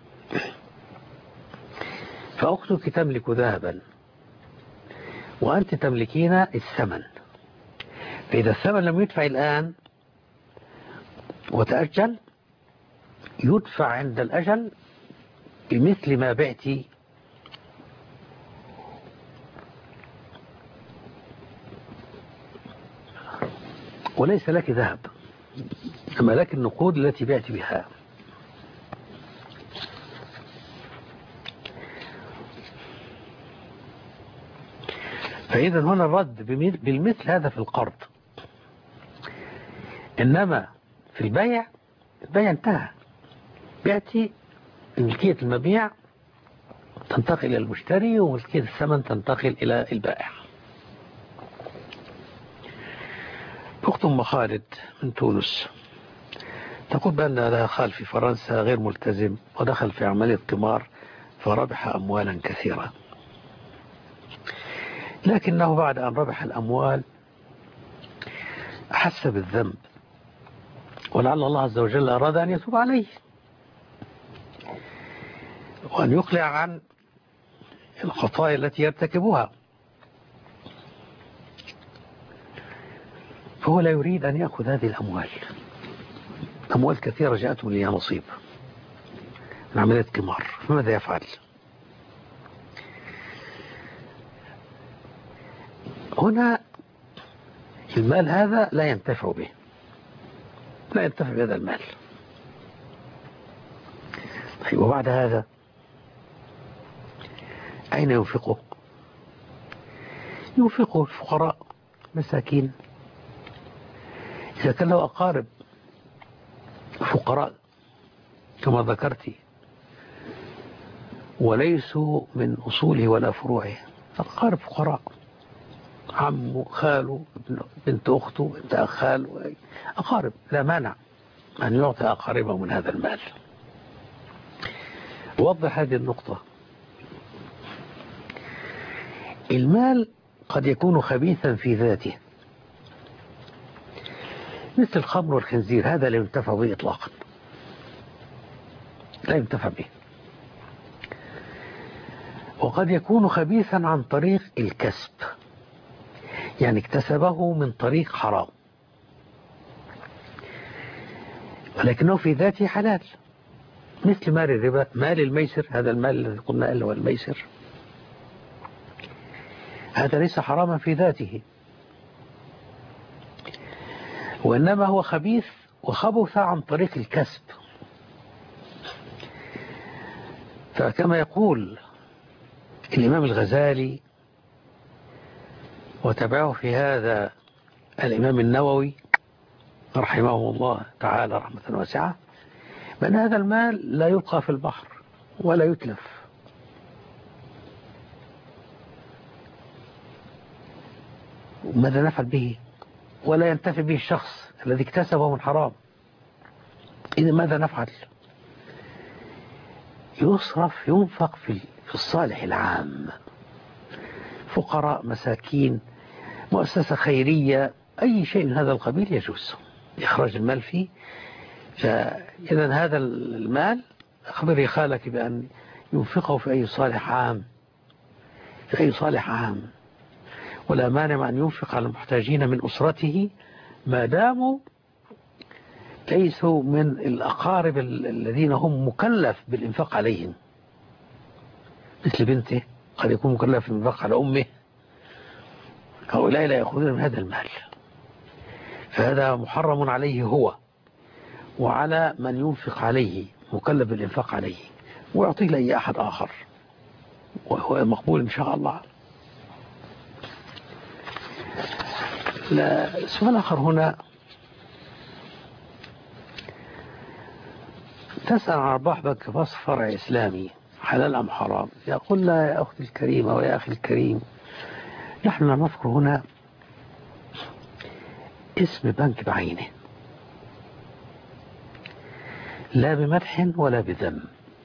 فأختك تملك ذهبا وأنت تملكين الثمن. فإذا الثمن لم يدفع الآن وتأجل يدفع عند الأجل بمثل ما بعتي. وليس لك ذهب، أما لك النقود التي بعت بها. فإذا هنا الرد بالمثل هذا في القرض. إنما في البيع، البيع انتهى، بعتي ملكية المبيع تنتقل إلى المشتري وملكية الثمن تنتقل إلى البائع. أخت أم خالد من تونس تقول بأن لها خال في فرنسا غير ملتزم ودخل في عملية قمار فربح أموالا كثيرة، لكنه بعد أن ربح الأموال أحس بالذنب ولعل الله عز وجل أراد أن يتوب عليه وأن يقلع عن الخطايا التي يرتكبها، فهو لا يريد أن يأخذ هذه الأموال. أموال كثيرة جاءته لها نصيب من عملية قمار، فماذا يفعل؟ هنا المال هذا لا ينتفع به، لا ينتفع بهذا المال. طيب وبعد هذا أين ينفقه؟ ينفقه الفقراء مساكين، إذا كان له أقارب فقراء كما ذكرت وليسوا من أصوله ولا فروعه، أقارب فقراء، عمه، خاله، بنت أخته، بنت أخ خاله، أقارب، لا مانع أن يعطي أقاربه من هذا المال. وضح هذه النقطة. المال قد يكون خبيثا في ذاته مثل الخمر والخنزير، هذا لا ينتفع به إطلاقا، لا ينتفع به. وقد يكون خبيثا عن طريق الكسب، يعني اكتسبه من طريق حرام، ولكنه في ذاته حلال، مثل مال الربا، مال الميسر، هذا المال الذي قلنا اللي هو الميسر، هذا ليس حراما في ذاته، وإنما هو خبيث وخبث عن طريق الكسب. فكما يقول الإمام الغزالي وتبعه في هذا الإمام النووي رحمه الله تعالى رحمة واسعة، بأن هذا المال لا يلقى في البحر ولا يتلف، ماذا نفعل به؟ ولا ينتفع به الشخص الذي اكتسبه من حرام. إذا ماذا نفعل؟ يصرف، ينفق في الصالح العام، فقراء، مساكين، مؤسسة خيرية، أي شيء من هذا القبيل يجوز إخراج المال فيه. فإذا هذا المال أخبري خالك بأن ينفقه في أي صالح عام، في أي صالح عام، ولا مانع أن ينفق على المحتاجين من أسرته ما داموا ليسوا من الأقارب الذين هم مكلف بالإنفاق عليهم، مثل بنته قد يكون مكلف بالإنفاق على أمه، هؤلاء لا يأخذون من هذا المال، فهذا محرم عليه هو وعلى من ينفق عليه، مكلف بالإنفاق عليه، ويعطيه لأي أحد آخر وهو مقبول إن شاء الله. لا سؤال آخر هنا، تسأل عن أرباح بنك فصل فرع إسلامي حلال أم حرام؟ يقول لا يا أختي الكريمة ويا أخي الكريم، نحن نذكر هنا اسم بنك بعينه، لا بمدح ولا بذم،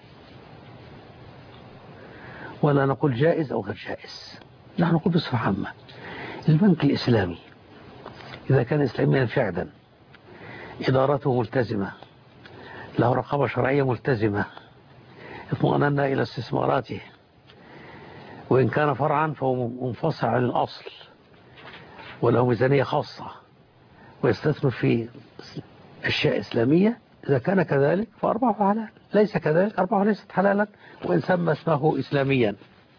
ولا نقول جائز أو غير جائز، نحن نقول بصفة عامة البنك الإسلامي إذا كان إسلاميا فعلا، إدارته ملتزمة، له رقابة شرعية ملتزمة، اطمأننا إلى استثماراته، وإن كان فرعا فهو منفصل عن الأصل وله ميزانية خاصة ويستثمر في أشياء إسلامية، إذا كان كذلك فأرباحه حلال، ليس كذلك أرباحه ليست حلالا وإن سمى اسمه إسلاميا.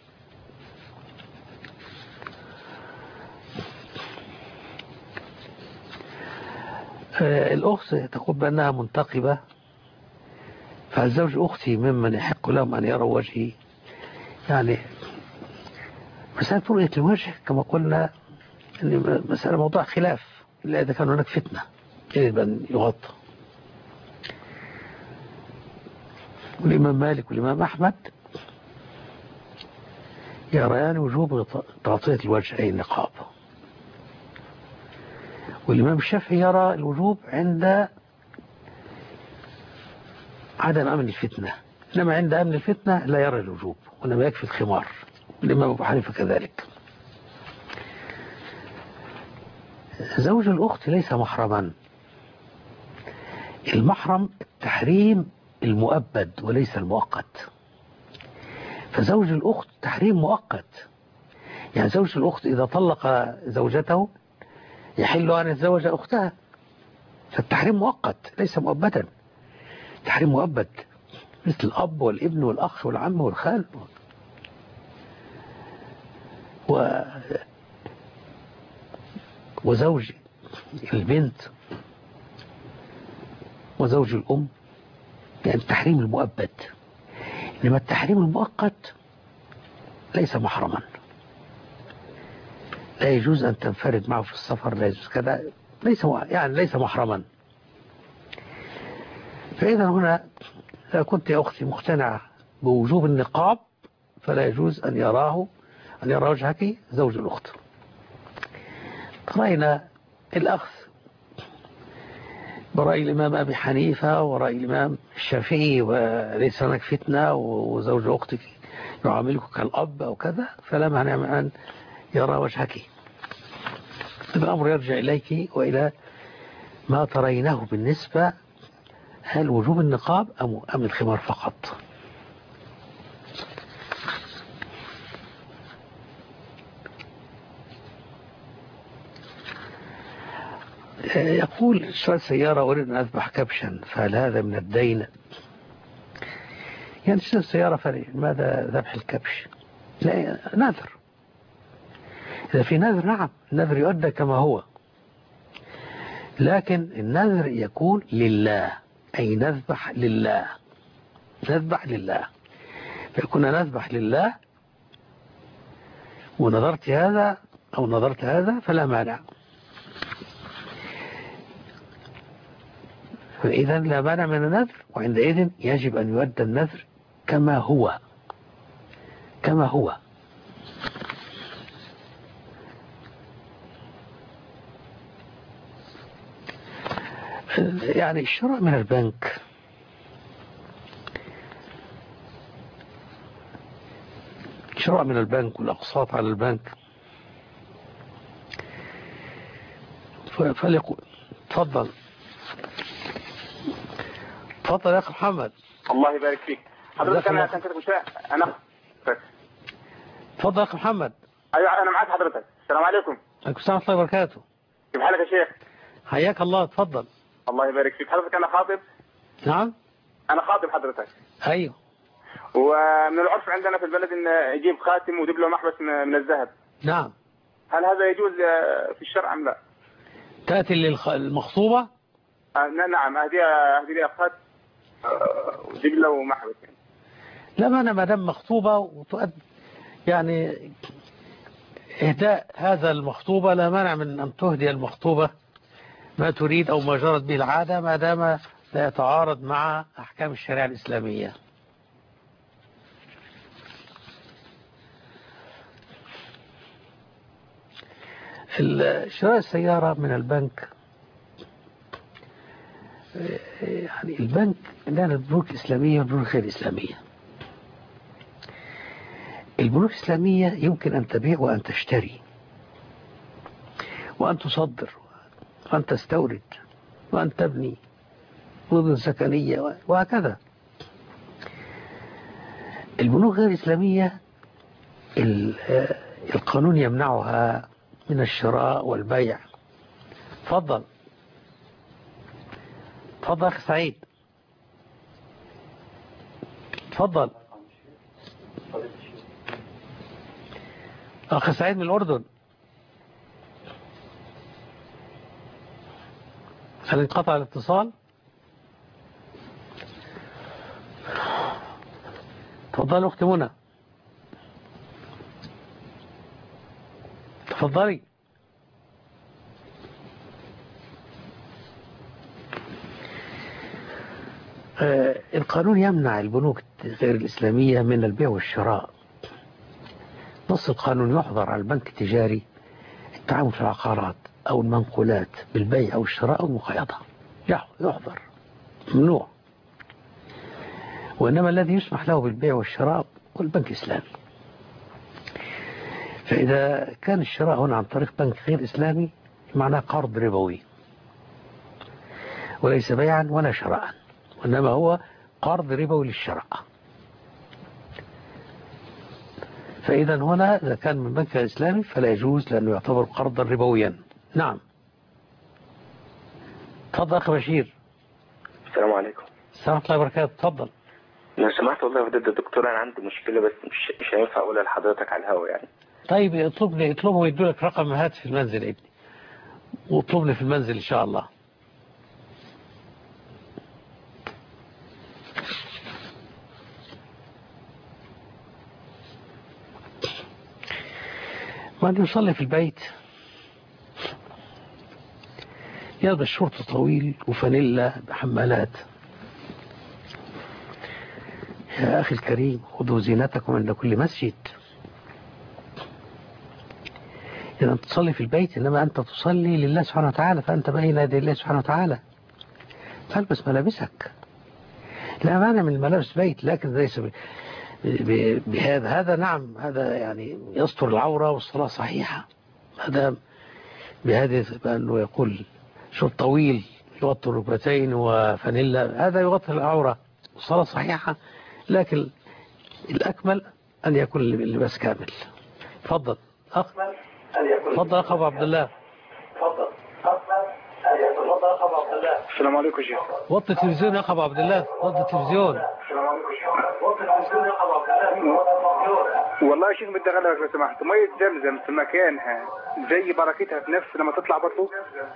الأخت تقول بأنها منتقبة، فالزوج أختي ممن يحق لهم أن يروا وجهي، يعني مسألة رؤية الوجه كما قلنا أن مسألة موضوع خلاف، إلا إذا كان هناك فتنة يجب أن يغطى. والإمام مالك والإمام أحمد يريان وجوب تغطية الوجه أي النقاب، والإمام الشافعي يرى الوجوب عند عدم أمن الفتنة، إنما عند أمن الفتنة لا يرى الوجوب، وإنما يكفي الخمار، والإمام أبو حنيفة كذلك. زوج الأخت ليس محرما، المحرم التحريم المؤبد وليس المؤقت، فزوج الأخت تحريم مؤقت، يعني زوج الأخت إذا طلق زوجته يحل أن يتزوج أختها، فالتحريم مؤقت ليس مؤبدا، تحريم مؤبد مثل الأب والابن والأخ والعم والخال. وزوج البنت وزوج الأم، يعني التحريم المؤبد. إنما التحريم المؤقت ليس محرما، لا يجوز أن تنفرد معه في السفر، لا يجوز كذا، ليس يعني ليس محرما. فإذا هنا إذا كنت يا أختي مقتنعة بوجوب النقاب فلا يجوز أن يراه أن يرى وجهك زوج الأخت. رأينا الأخذ برأي الإمام أبي حنيفة ورأي الإمام الشافعي، وليس هناك فتنة وزوج أختك يعاملك كالأب أو كذا، فلا مانع من أن يرى وجهك. الأمر يرجع إليك وإلى ما ترينه بالنسبة، هل وجوب النقاب أم أم الخمار فقط. يقول شراء سيارة أريد أن أذبح كبشا، فهل هذا من الدين؟ يعني شراء السيارة فلماذا ذبح الكبش؟ لا، نذر. إذا في نذر نعم النذر يؤدى كما هو، لكن النذر يكون لله، أي نذبح لله، نذبح لله. فكنا نذبح لله ونظرت هذا أو نظرت هذا فلا مانع. فإذا لا مانع من النذر، وعندئذ يجب أن يؤدى النذر كما هو كما هو. يعني الشراء من البنك الشراء من البنك والأقساط على البنك، فليقول تفضل تفضل يا أخي محمد. الله يبارك فيك حضرتك. أنا كنت أنا تفضل يا أخي محمد. أيوة أنا معك حضرتك. السلام عليكم. عليكم السلام ورحمة الله وبركاته. كيف حالك يا شيخ؟ حياك الله. تفضل. الله يبارك فيك حضرتك. أنا خاطب. نعم أنا خاطب حضرتك. أيوه. ومن العرف عندنا في البلد إن يجيب خاتم ودبله محبس من الذهب. نعم. هل هذا يجوز في الشرع أم لا؟ تأتي للمخطوبة؟ آه نعم أهديها أهديها خاتم ودبله ومحبس. لا مانع ما دام مخطوبة وتؤد يعني إهداء هذا المخطوبة، لا مانع من أن تهدي المخطوبة ما تريد أو ما جرت به العادة، ما دام لا يتعارض مع أحكام الشريعة الإسلامية. شراء السيارة من البنك، يعني البنك لنا البنوك الإسلامية والبنوك غير الإسلامية. البنوك الإسلامية يمكن أن تبيع وأن تشتري وأن تصدر وأن تستورد وأن تبني مدن سكنية وهكذا. البنوك غير الإسلامية القانون يمنعها من الشراء والبيع. تفضل تفضل أخي سعيد. تفضل أخي سعيد من الأردن. هل انقطع الاتصال؟ تفضل أختي منى. تفضلي. آه القانون يمنع البنوك غير الإسلامية من البيع والشراء. نص القانون يحظر على البنك التجاري التعامل في العقارات أو المنقولات بالبيع أو الشراء أو المقايضة، يحظر ممنوع. وإنما الذي يسمح له بالبيع والشراء هو البنك الإسلامي. فإذا كان الشراء هنا عن طريق بنك غير إسلامي معناه قرض ربوي وليس بيعا ولا شراء، وإنما هو قرض ربوي للشراء. فإذا هنا إذا كان من بنك إسلامي فلا يجوز لأنه يعتبر قرضا ربويا. نعم. تفضل أخي بشير. السلام عليكم. السلام ورحمة الله وبركاته. تفضل. لو سمحت والله ودد الدكتور أنا عندي مشكلة بس مش مش هينفع أقولها لحضرتك على الهوا يعني. طيب اطلبني اطلبه ويدوا لك رقم هاتف في المنزل ابني واطلبني في المنزل إن شاء الله. من يصلي في البيت يلبس شورت طويل وفانيلا بحمالات. يا أخي الكريم خذوا زينتكم عند كل مسجد. إذا أنت تصلي في البيت إنما أنت تصلي لله سبحانه وتعالى، فأنت بين يدي الله سبحانه وتعالى، فالبس ملابسك. لا مانع من الملابس بيت، لكن ليس بهذا. هذا نعم هذا يعني يستر العورة والصلاة صحيحة. هذا بهذه بأنه يقول شورت طويل يغطي الركبتين وفانيلا، هذا يغطي العورة والصلاة صحيحة، لكن الأكمل أن يكون اللباس كامل. تفضل أخ. تفضل أخ أبو عبد الله. تفضل أخ أبو عبد الله. السلام عليكم شيخ. وطي التلفزيون يا أخ أبو عبد الله، وطي التلفزيون. السلام عليكم شيخ. وطي التلفزيون يا أخ أبو عبد الله. والله يا شيخ بدي أغلبك لو سمحت، مية زمزم في مكانها زي بركتها في نفس لما تطلع برضه.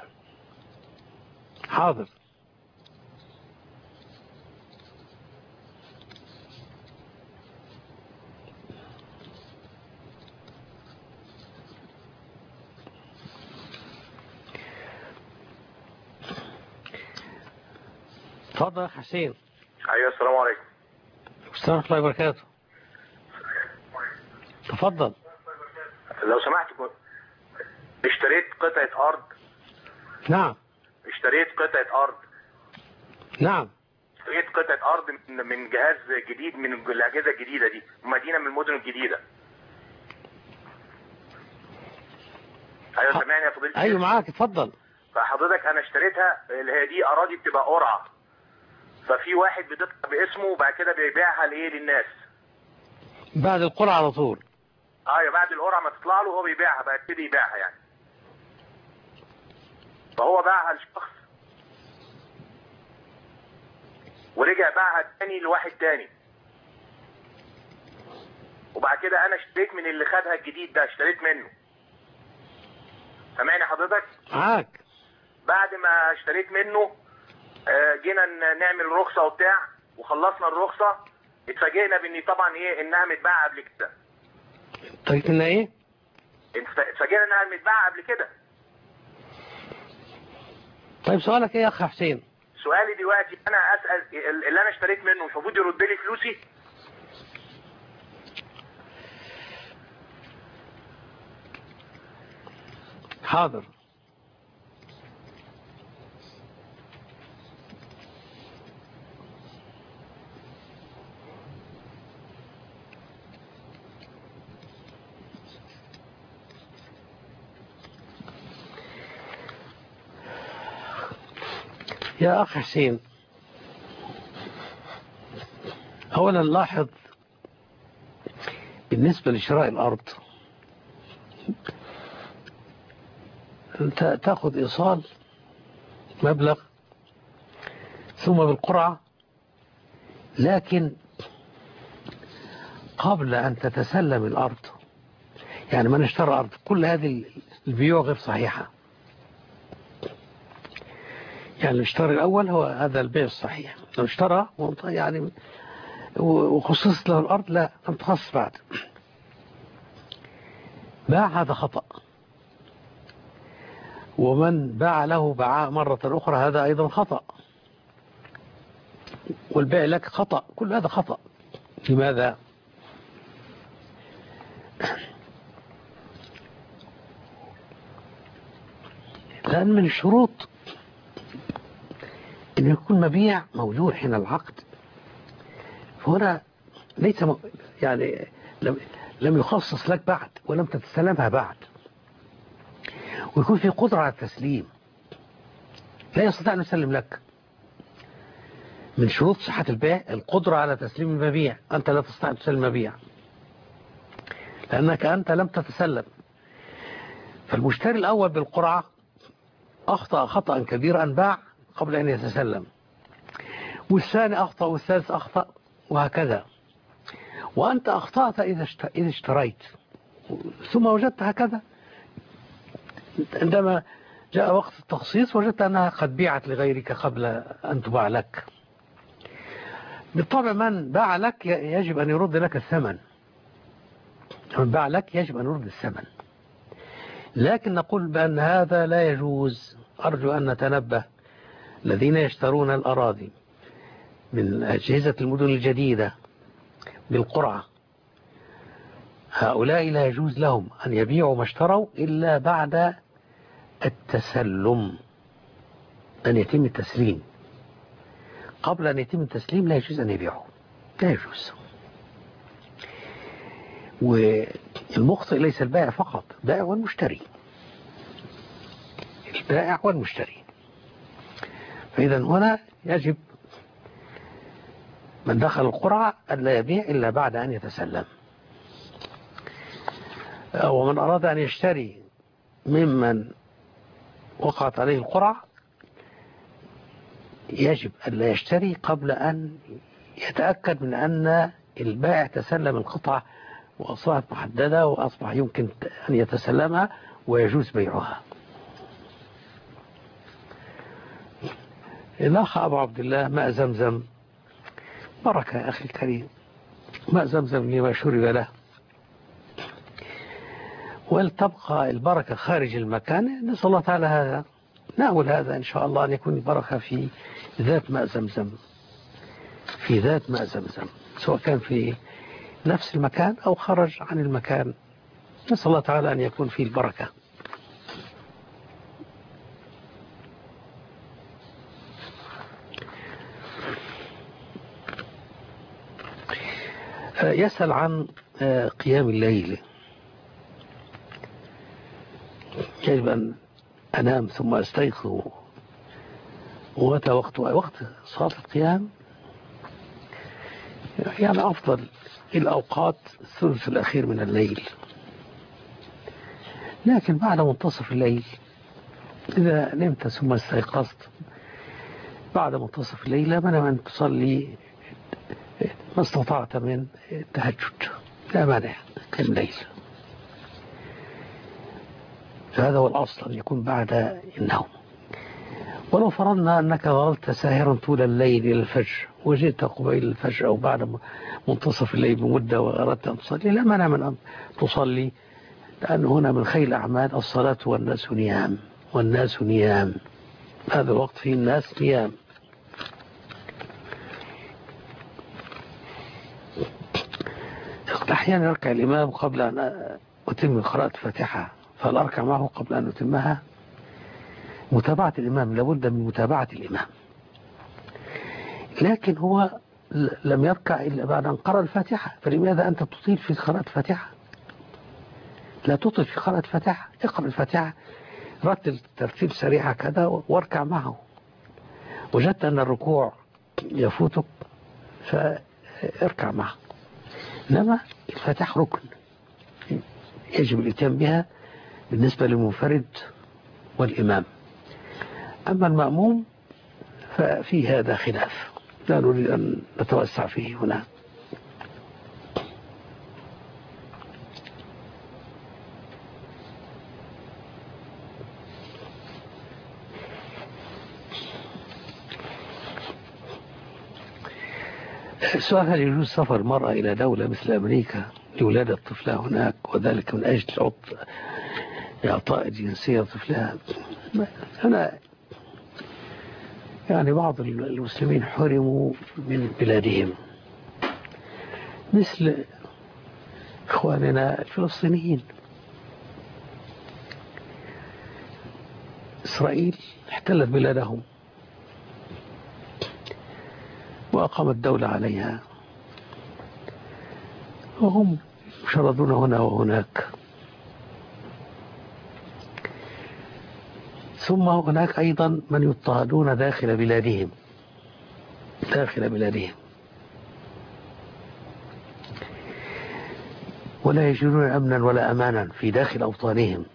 حاضر. تفضل يا حسين. ايوه السلام عليكم. السلام ورحمة الله وبركاته. تفضل. لو سمحت اشتريت قطعة أرض. نعم. اشتريت قطعة أرض. نعم. اشتريت قطعة أرض من جهاز جديد من الأجهزة الجديدة دي، مدينة من المدن الجديدة. ايوه سامعني يا فضيلة. ايوه معاك اتفضل. فحضرتك انا اشتريتها، اللي هي دي اراضي بتبقى قرعه، ففي واحد بتطلع باسمه وبعد كده بيبيعها لايه للناس بعد القرعه على طول. ايوه بعد القرعه ما تطلع له هو بيبيعها بقى، يبتدي يبيعها يعني. فهو باعها لشخص ورجع باعها تاني لواحد تاني، وبعد كده انا اشتريت من اللي خدها الجديد ده، اشتريت منه. سامعني حضرتك؟ معاك. بعد ما اشتريت منه جينا نعمل رخصه وبتاع، وخلصنا الرخصه اتفاجئنا بان طبعا ايه انها متباعه قبل كده. اتفاجئت انها ايه؟ اتفاجئنا انها متباعه قبل كده. طيب سؤالك ايه يا اخ حسين؟ سؤالي دلوقتي انا اسال اللي انا اشتريت منه مش المفروض يرد لي فلوسي؟ حاضر. يا أخ حسين، أولا لاحظ بالنسبة لشراء الأرض أنت تأخذ إيصال مبلغ ثم بالقرعة، لكن قبل أن تتسلم الأرض، يعني من اشترى الأرض، كل هذه البيوع غير صحيحة. يعني الاشترى الأول هو هذا البيع الصحيح، لو اشترى يعني وخصصت له الأرض لا لم تخصص بعد، باع، هذا خطأ. ومن باع له باع مرة أخرى هذا أيضا خطأ، والبيع لك خطأ، كل هذا خطأ. لماذا؟ لأن من الشروط أن يكون مبيع موجود حين العقد، فهنا ليس م... يعني لم... لم يخصص لك بعد ولم تتسلمها بعد، ويكون في قدرة على التسليم، لا يستطيع أن يسلم لك. من شروط صحة البيع القدرة على تسليم المبيع، أنت لا تستطيع أن تسلم المبيع لأنك أنت لم تتسلم. فالمشتري الأول بالقرعة أخطأ خطأ كبيرا، باع قبل أن يتسلم، والثاني أخطأ والثالث أخطأ، وهكذا. وأنت أخطأت إذا اشتريت ثم وجدت هكذا عندما جاء وقت التخصيص وجدت أنها قد بيعت لغيرك قبل أن تباع لك. بالطبع من باع لك يجب أن يرد لك الثمن، من باع لك يجب أن يرد الثمن، لكن نقول بأن هذا لا يجوز. أرجو أن نتنبه الذين يشترون الأراضي من أجهزة المدن الجديدة بالقرعة، هؤلاء لا يجوز لهم أن يبيعوا ما اشتروا إلا بعد التسلم، أن يتم التسليم. قبل أن يتم التسليم لا يجوز أن يبيعوا، لا يجوز. والمخطئ ليس البائع فقط، البائع والمشتري، البائع والمشتري. فإذا هنا يجب من دخل القرعة أن لا يبيع إلا بعد أن يتسلم. ومن أراد أن يشتري ممن وقعت عليه القرعة يجب أن لا يشتري قبل أن يتأكد من أن البائع تسلم القطعة وأصبحت محددة وأصبح يمكن أن يتسلمها ويجوز بيعها. الأخ أبو عبد الله، ماء زمزم بركة يا أخي الكريم، ماء زمزم لما شرب له، ولتبقى البركة خارج المكان. نسأل الله تعالى هذا، نأول هذا إن شاء الله أن يكون البركة في ذات ماء زمزم، في ذات ماء زمزم، سواء كان في نفس المكان أو خرج عن المكان. نسأل الله تعالى أن يكون فيه البركة. يسأل عن قيام الليل. يجب أن أنام ثم أستيقظ، ومتى وقت وقت صلاة القيام؟ يعني أفضل الأوقات الثلث الأخير من الليل، لكن بعد منتصف الليل إذا نمت ثم استيقظت بعد منتصف الليل لا مانع أن تصلي ما استطعت من التهجد، لا مانع قيام الليل. فهذا هو الأصل، أن يكون بعد النوم. ولو فرضنا أنك ظلت ساهرا طول الليل إلى الفجر وجئت قبيل الفجر أو بعد منتصف الليل بمدة وأردت أن تصلي، لا مانع من أن تصلي، لأن هنا من خير الأعمال الصلاة والناس نيام، والناس نيام، هذا الوقت فيه الناس نيام. أحيانا يركع الإمام قبل أن أتم قراءة الفاتحة، فهل أركع معه قبل أن أتمها؟ متابعة الإمام، لابد من متابعة الإمام، لكن هو لم يركع إلا بعد أن قرأ الفاتحة، فلماذا أنت تطيل في قراءة الفاتحة؟ لا تطيل في قراءة الفاتحة، اقرأ الفاتحة رتل ترتيب سريع كذا واركع معه. وجدت أن الركوع يفوتك فاركع معه، إنما الفاتحة ركن يجب الاتيان بها بالنسبة للمنفرد والإمام. أما المأموم ففي هذا خلاف، لا نريد أن نتوسع فيه هنا. السؤال: هل يجوز سفر المرأة إلى دولة مثل أمريكا لولادة طفلها هناك، وذلك من أجل إعطاء جنسية طفلها؟ هنا يعني بعض المسلمين حرموا من بلادهم، مثل إخواننا الفلسطينيين. إسرائيل احتلت بلادهم وأقامت دولة عليها، وهم يشردون هنا وهناك. ثم هناك أيضا من يضطهدون داخل بلادهم، داخل بلادهم ولا يجدون أمنا ولا أمانا في داخل أوطانهم.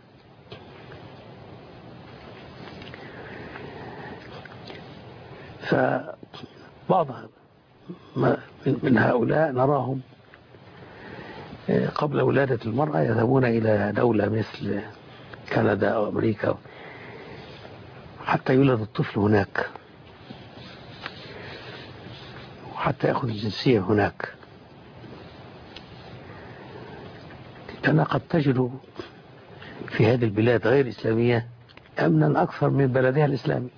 فبعض من هؤلاء نراهم قبل ولادة المرأة يذهبون إلى دولة مثل كندا أو أمريكا حتى يولد الطفل هناك، وحتى يأخذ الجنسية هناك. لأن قد تجد في هذه البلاد غير الإسلامية أمنا أكثر من بلدها الإسلامي،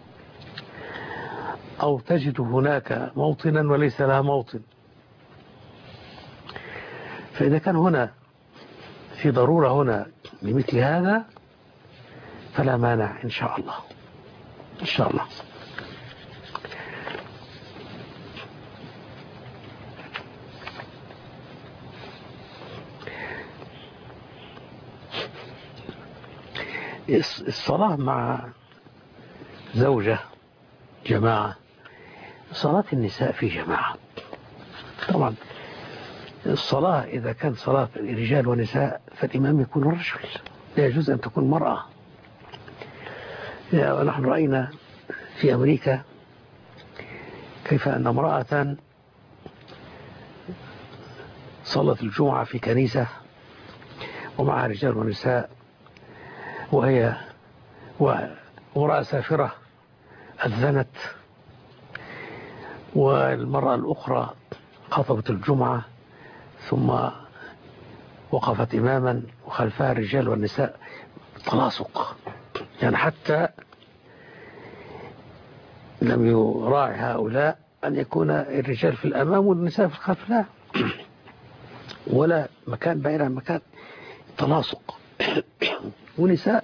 أو تجد هناك موطنا وليس لها موطن. فإذا كان هنا في ضرورة هنا لمثل هذا فلا مانع إن شاء الله، إن شاء الله. الصلاة مع زوجة جماعة، صلاة النساء في جماعة. طبعا الصلاة إذا كان صلاة رجال ونساء فالإمام يكون رجل، لا يجوز أن تكون مرأة. ونحن رأينا في أمريكا كيف أن امرأة صلت الجمعة في كنيسة ومعها رجال ونساء، وهي وامرأة سافرة أذنت، والمرأة الأخرى خطبت الجمعة ثم وقفت إماما وخلفها الرجال والنساء تلاصق، يعني حتى لم يراعي هؤلاء أن يكون الرجال في الأمام والنساء في الخلف، لا، ولا مكان بعيد عن مكان، تلاصق. ونساء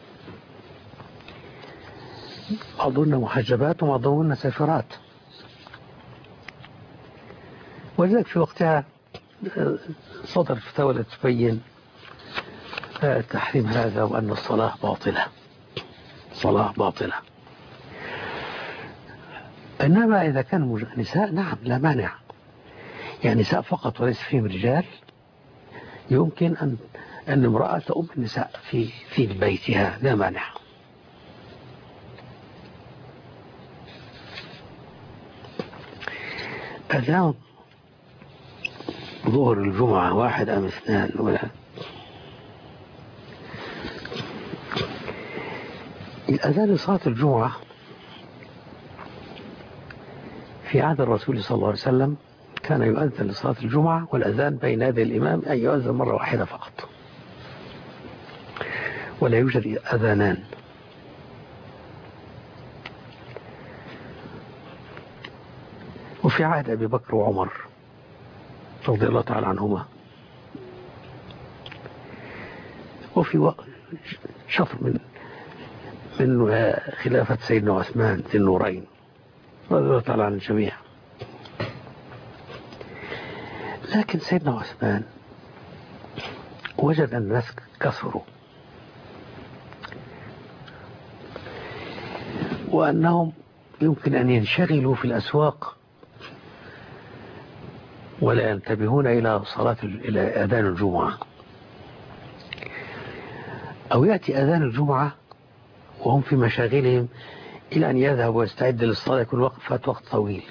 بعضهن محجبات وبعضهن سافرات. ولذلك في وقتها صدر فتاوى تبين تحريم هذا، وأن الصلاة باطلة، صلاة باطلة. إنما إذا كان نساء نعم لا مانع، يعني نساء فقط وليس فيهم رجال، يمكن أن أن امرأة تؤم النساء في في بيتها لا مانع. أذان ظهر الجمعة واحد أم اثنان ولا الأذان لصلاة الجمعة في عهد الرسول صلى الله عليه وسلم كان يؤذن لصلاة الجمعة، والأذان بين يدي الإمام أن يؤذن مرة واحدة فقط، ولا يوجد أذانان. وفي عهد أبي بكر وعمر رضي الله تعالى عنهما، وفي شطر من من خلافة سيدنا عثمان ذي النورين رضي الله تعالى عن الجميع. لكن سيدنا عثمان وجد الناس كثروا، وأنهم يمكن أن ينشغلوا في الأسواق ولا ينتبهون إلى صلاة إلى أذان الجمعة، أو يأتي أذان الجمعة وهم في مشاغلهم إلى أن يذهب ويستعد للصلاة، يكون وقفات وقت طويل.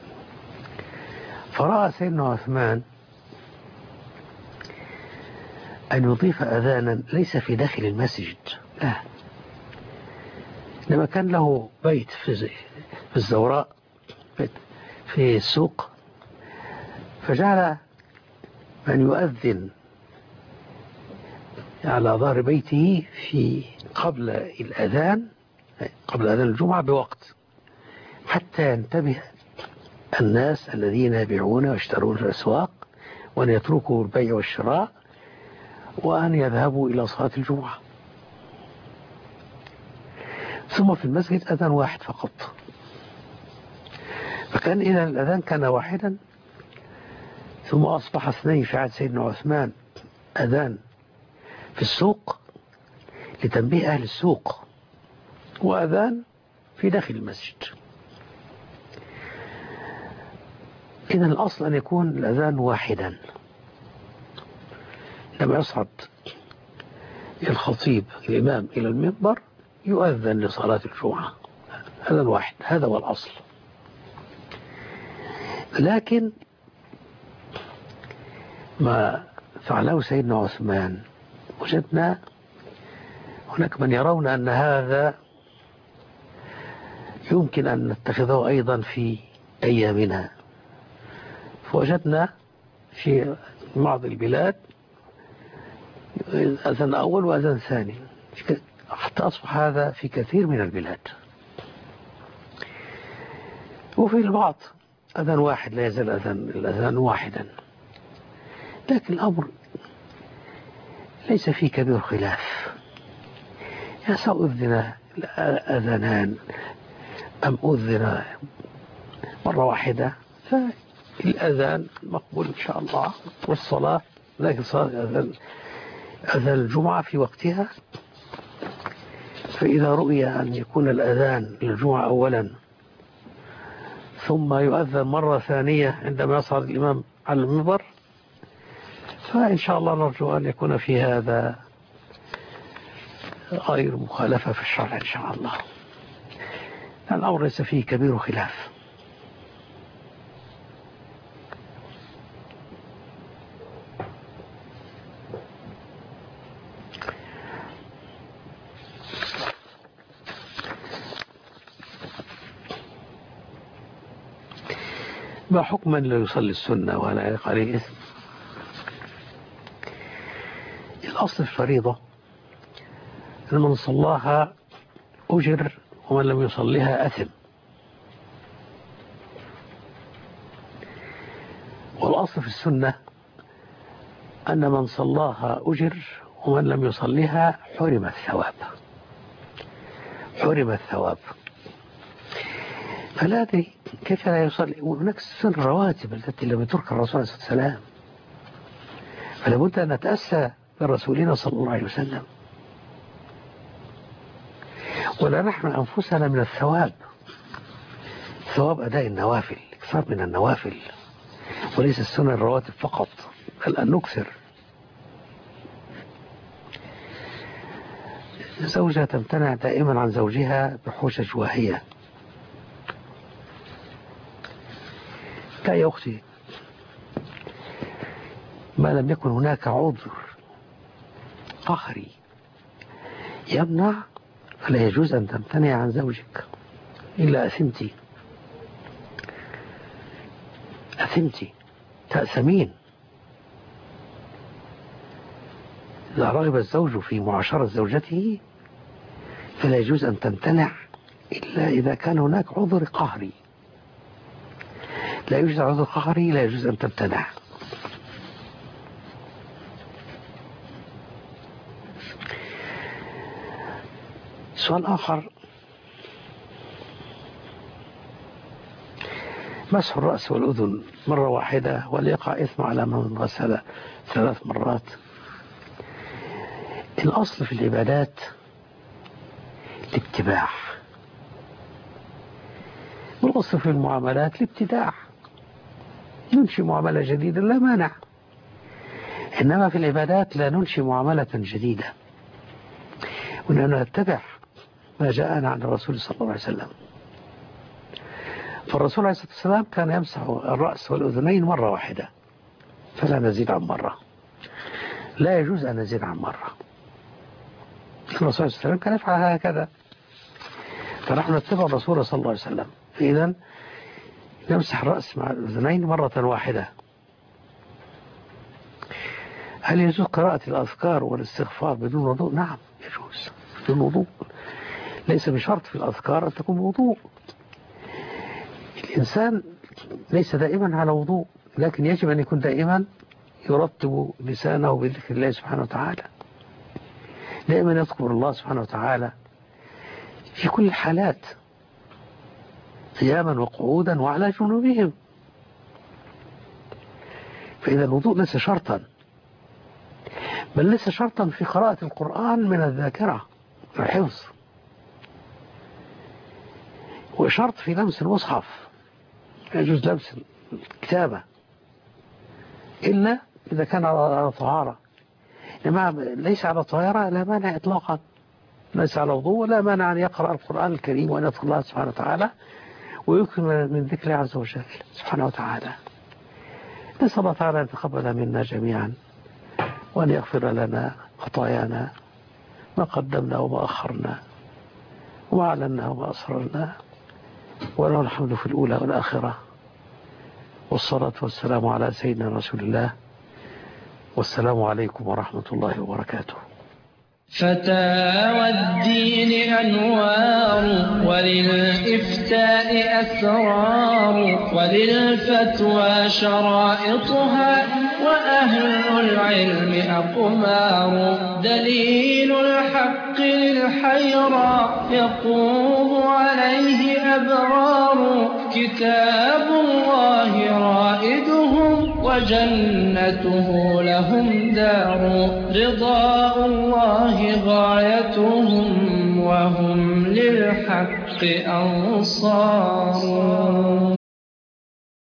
فرأى سيدنا عثمان أن يضيف أذانا ليس في داخل المسجد، لا، لما كان له بيت في الزوراء في السوق، فجعل من يؤذن على ظهر بيته في قبل الأذان قبل أذان الجمعة بوقت، حتى ينتبه الناس الذين يبيعون ويشترون في الأسواق، وأن يتركوا البيع والشراء وأن يذهبوا إلى صلاة الجمعة. ثم في المسجد أذان واحد فقط، فكان إذا الأذان كان واحدا، ثم أصبح اثنين في عهد سيدنا عثمان، أذان في السوق لتنبيه أهل السوق، وأذان في داخل المسجد. إذن الأصل أن يكون الأذان واحدا، لما يصعد الخطيب الإمام إلى المنبر يؤذن لصلاة الجمعة، هذا الواحد، هذا هو الأصل. لكن ما فعله سيدنا عثمان وجدنا هناك من يرون أن هذا يمكن أن نتخذه أيضا في أيامنا. فوجدنا في بعض البلاد أذان أول وأذان ثاني، حتى أصبح هذا في كثير من البلاد. وفي البعض أذان واحد، لا يزال أذان الأذان واحدا. لكن الأمر ليس فيه كبير خلاف، يا سأذن أذنان أم أذن مرة واحدة، فالأذان مقبول إن شاء الله، والصلاة لكن صلاة أذان أذان الجمعة في وقتها. فإذا رؤي أن يكون الأذان للجمعة أولا ثم يؤذن مرة ثانية عندما يصعد الإمام على المنبر، فإن شاء الله نرجو أن يكون في هذا غير مخالفة في الشرع إن شاء الله. الأمر ليس فيه كبير خلاف. ما حكم من لا يصلي السنة ولا يقع عليه إثم؟ الأصل في الفريضة أن من صلاها أجر ومن لم يصليها أثم. والأصل في السنة أن من صلاها أجر ومن لم يصليها حرم الثواب، حرم الثواب. فلا أدري كيف لا يصلي، وهناك السنة الرواتب التي لم يتركها الرسول عليه الصلاة والسلام، فلا بد أن نتأسى برسولنا صلى الله عليه وسلم، ولا نحن أنفسنا من الثواب، ثواب أداء النوافل، اكثر من النوافل، وليس السنة الرواتب فقط، بل أن نكثر. زوجة تمتنع دائما عن زوجها بحجج واهية. لا يا أختي، ما لم يكن هناك عذر قهري يمنع فلا يجوز أن تمتنع عن زوجك، إلا أثمتي أثمتي تأثمين. إذا رغب الزوج في معاشرة زوجته فلا يجوز أن تمتنع إلا إذا كان هناك عذر قهري. لا يوجد عذر قهري لا يجوز أن تمتنع. سؤال آخر، مسح الرأس والأذن مرة واحدة وليقع إثم على من غسل ثلاث مرات. الأصل في العبادات الاتباع، والأصل في المعاملات الابتداع. ننشي معاملة جديدة لا مانع، إنما في العبادات لا ننشي معاملة جديدة، ونحن نتبع ما جاءنا عن الرسول صلى الله عليه وسلم. فالرسول عليه الصلاة والسلام كان يمسح الرأس والأذنين مرة واحدة، فلا نزيد عن مرة، لا يجوز أن نزيد عن مرة. الرسول عليه الصلاة والسلام كان يفعل هكذا، فنحن نتبع الرسول صلى الله عليه وسلم. فإذا نمسح الرأس مع الأذنين مرة واحدة. هل يجوز قراءة الأذكار والاستغفار بدون وضوء؟ نعم يجوز بدون وضوء، ليس بشرط في الأذكار أن تكون بوضوء. الإنسان ليس دائما على وضوء، لكن يجب أن يكون دائما يرتب لسانه بذكر الله سبحانه وتعالى، دائما يذكر الله سبحانه وتعالى في كل الحالات، قياما وقعودا وعلى جنوبهم. فإذا الوضوء ليس شرطا، بل ليس شرطا في قراءة القرآن من الذاكرة الحفظ، وشرط في لمس المصحف، يجوز لمس الكتابة إلا إذا كان على طهارة. إنما ليس على طهارة لا مانع إطلاقا، ليس على وضوء ولا مانع أن يقرأ القرآن الكريم وأن يذكر الله سبحانه وتعالى ويكثر من ذكره عز وجل سبحانه وتعالى. نسأل الله تعالى أن يتقبل منا جميعا وأن يغفر لنا خطايانا ما قدمنا وما أخرنا وما أعلنا وما أسررنا، وله الحمد في الأولى والآخرة، والصلاة والسلام على سيدنا رسول الله، والسلام عليكم ورحمة الله وبركاته. فتاوى الدين أنوار، وللإفتاء أسرار، وللفتوى شرائطها، وأهل العلم أقمار. دليل الحق للحيرى يقوم عليه أبرار. كتاب الله رائدهم، وجنته لهم دار. رضاء الله غايتهم، وهم للحق أنصار.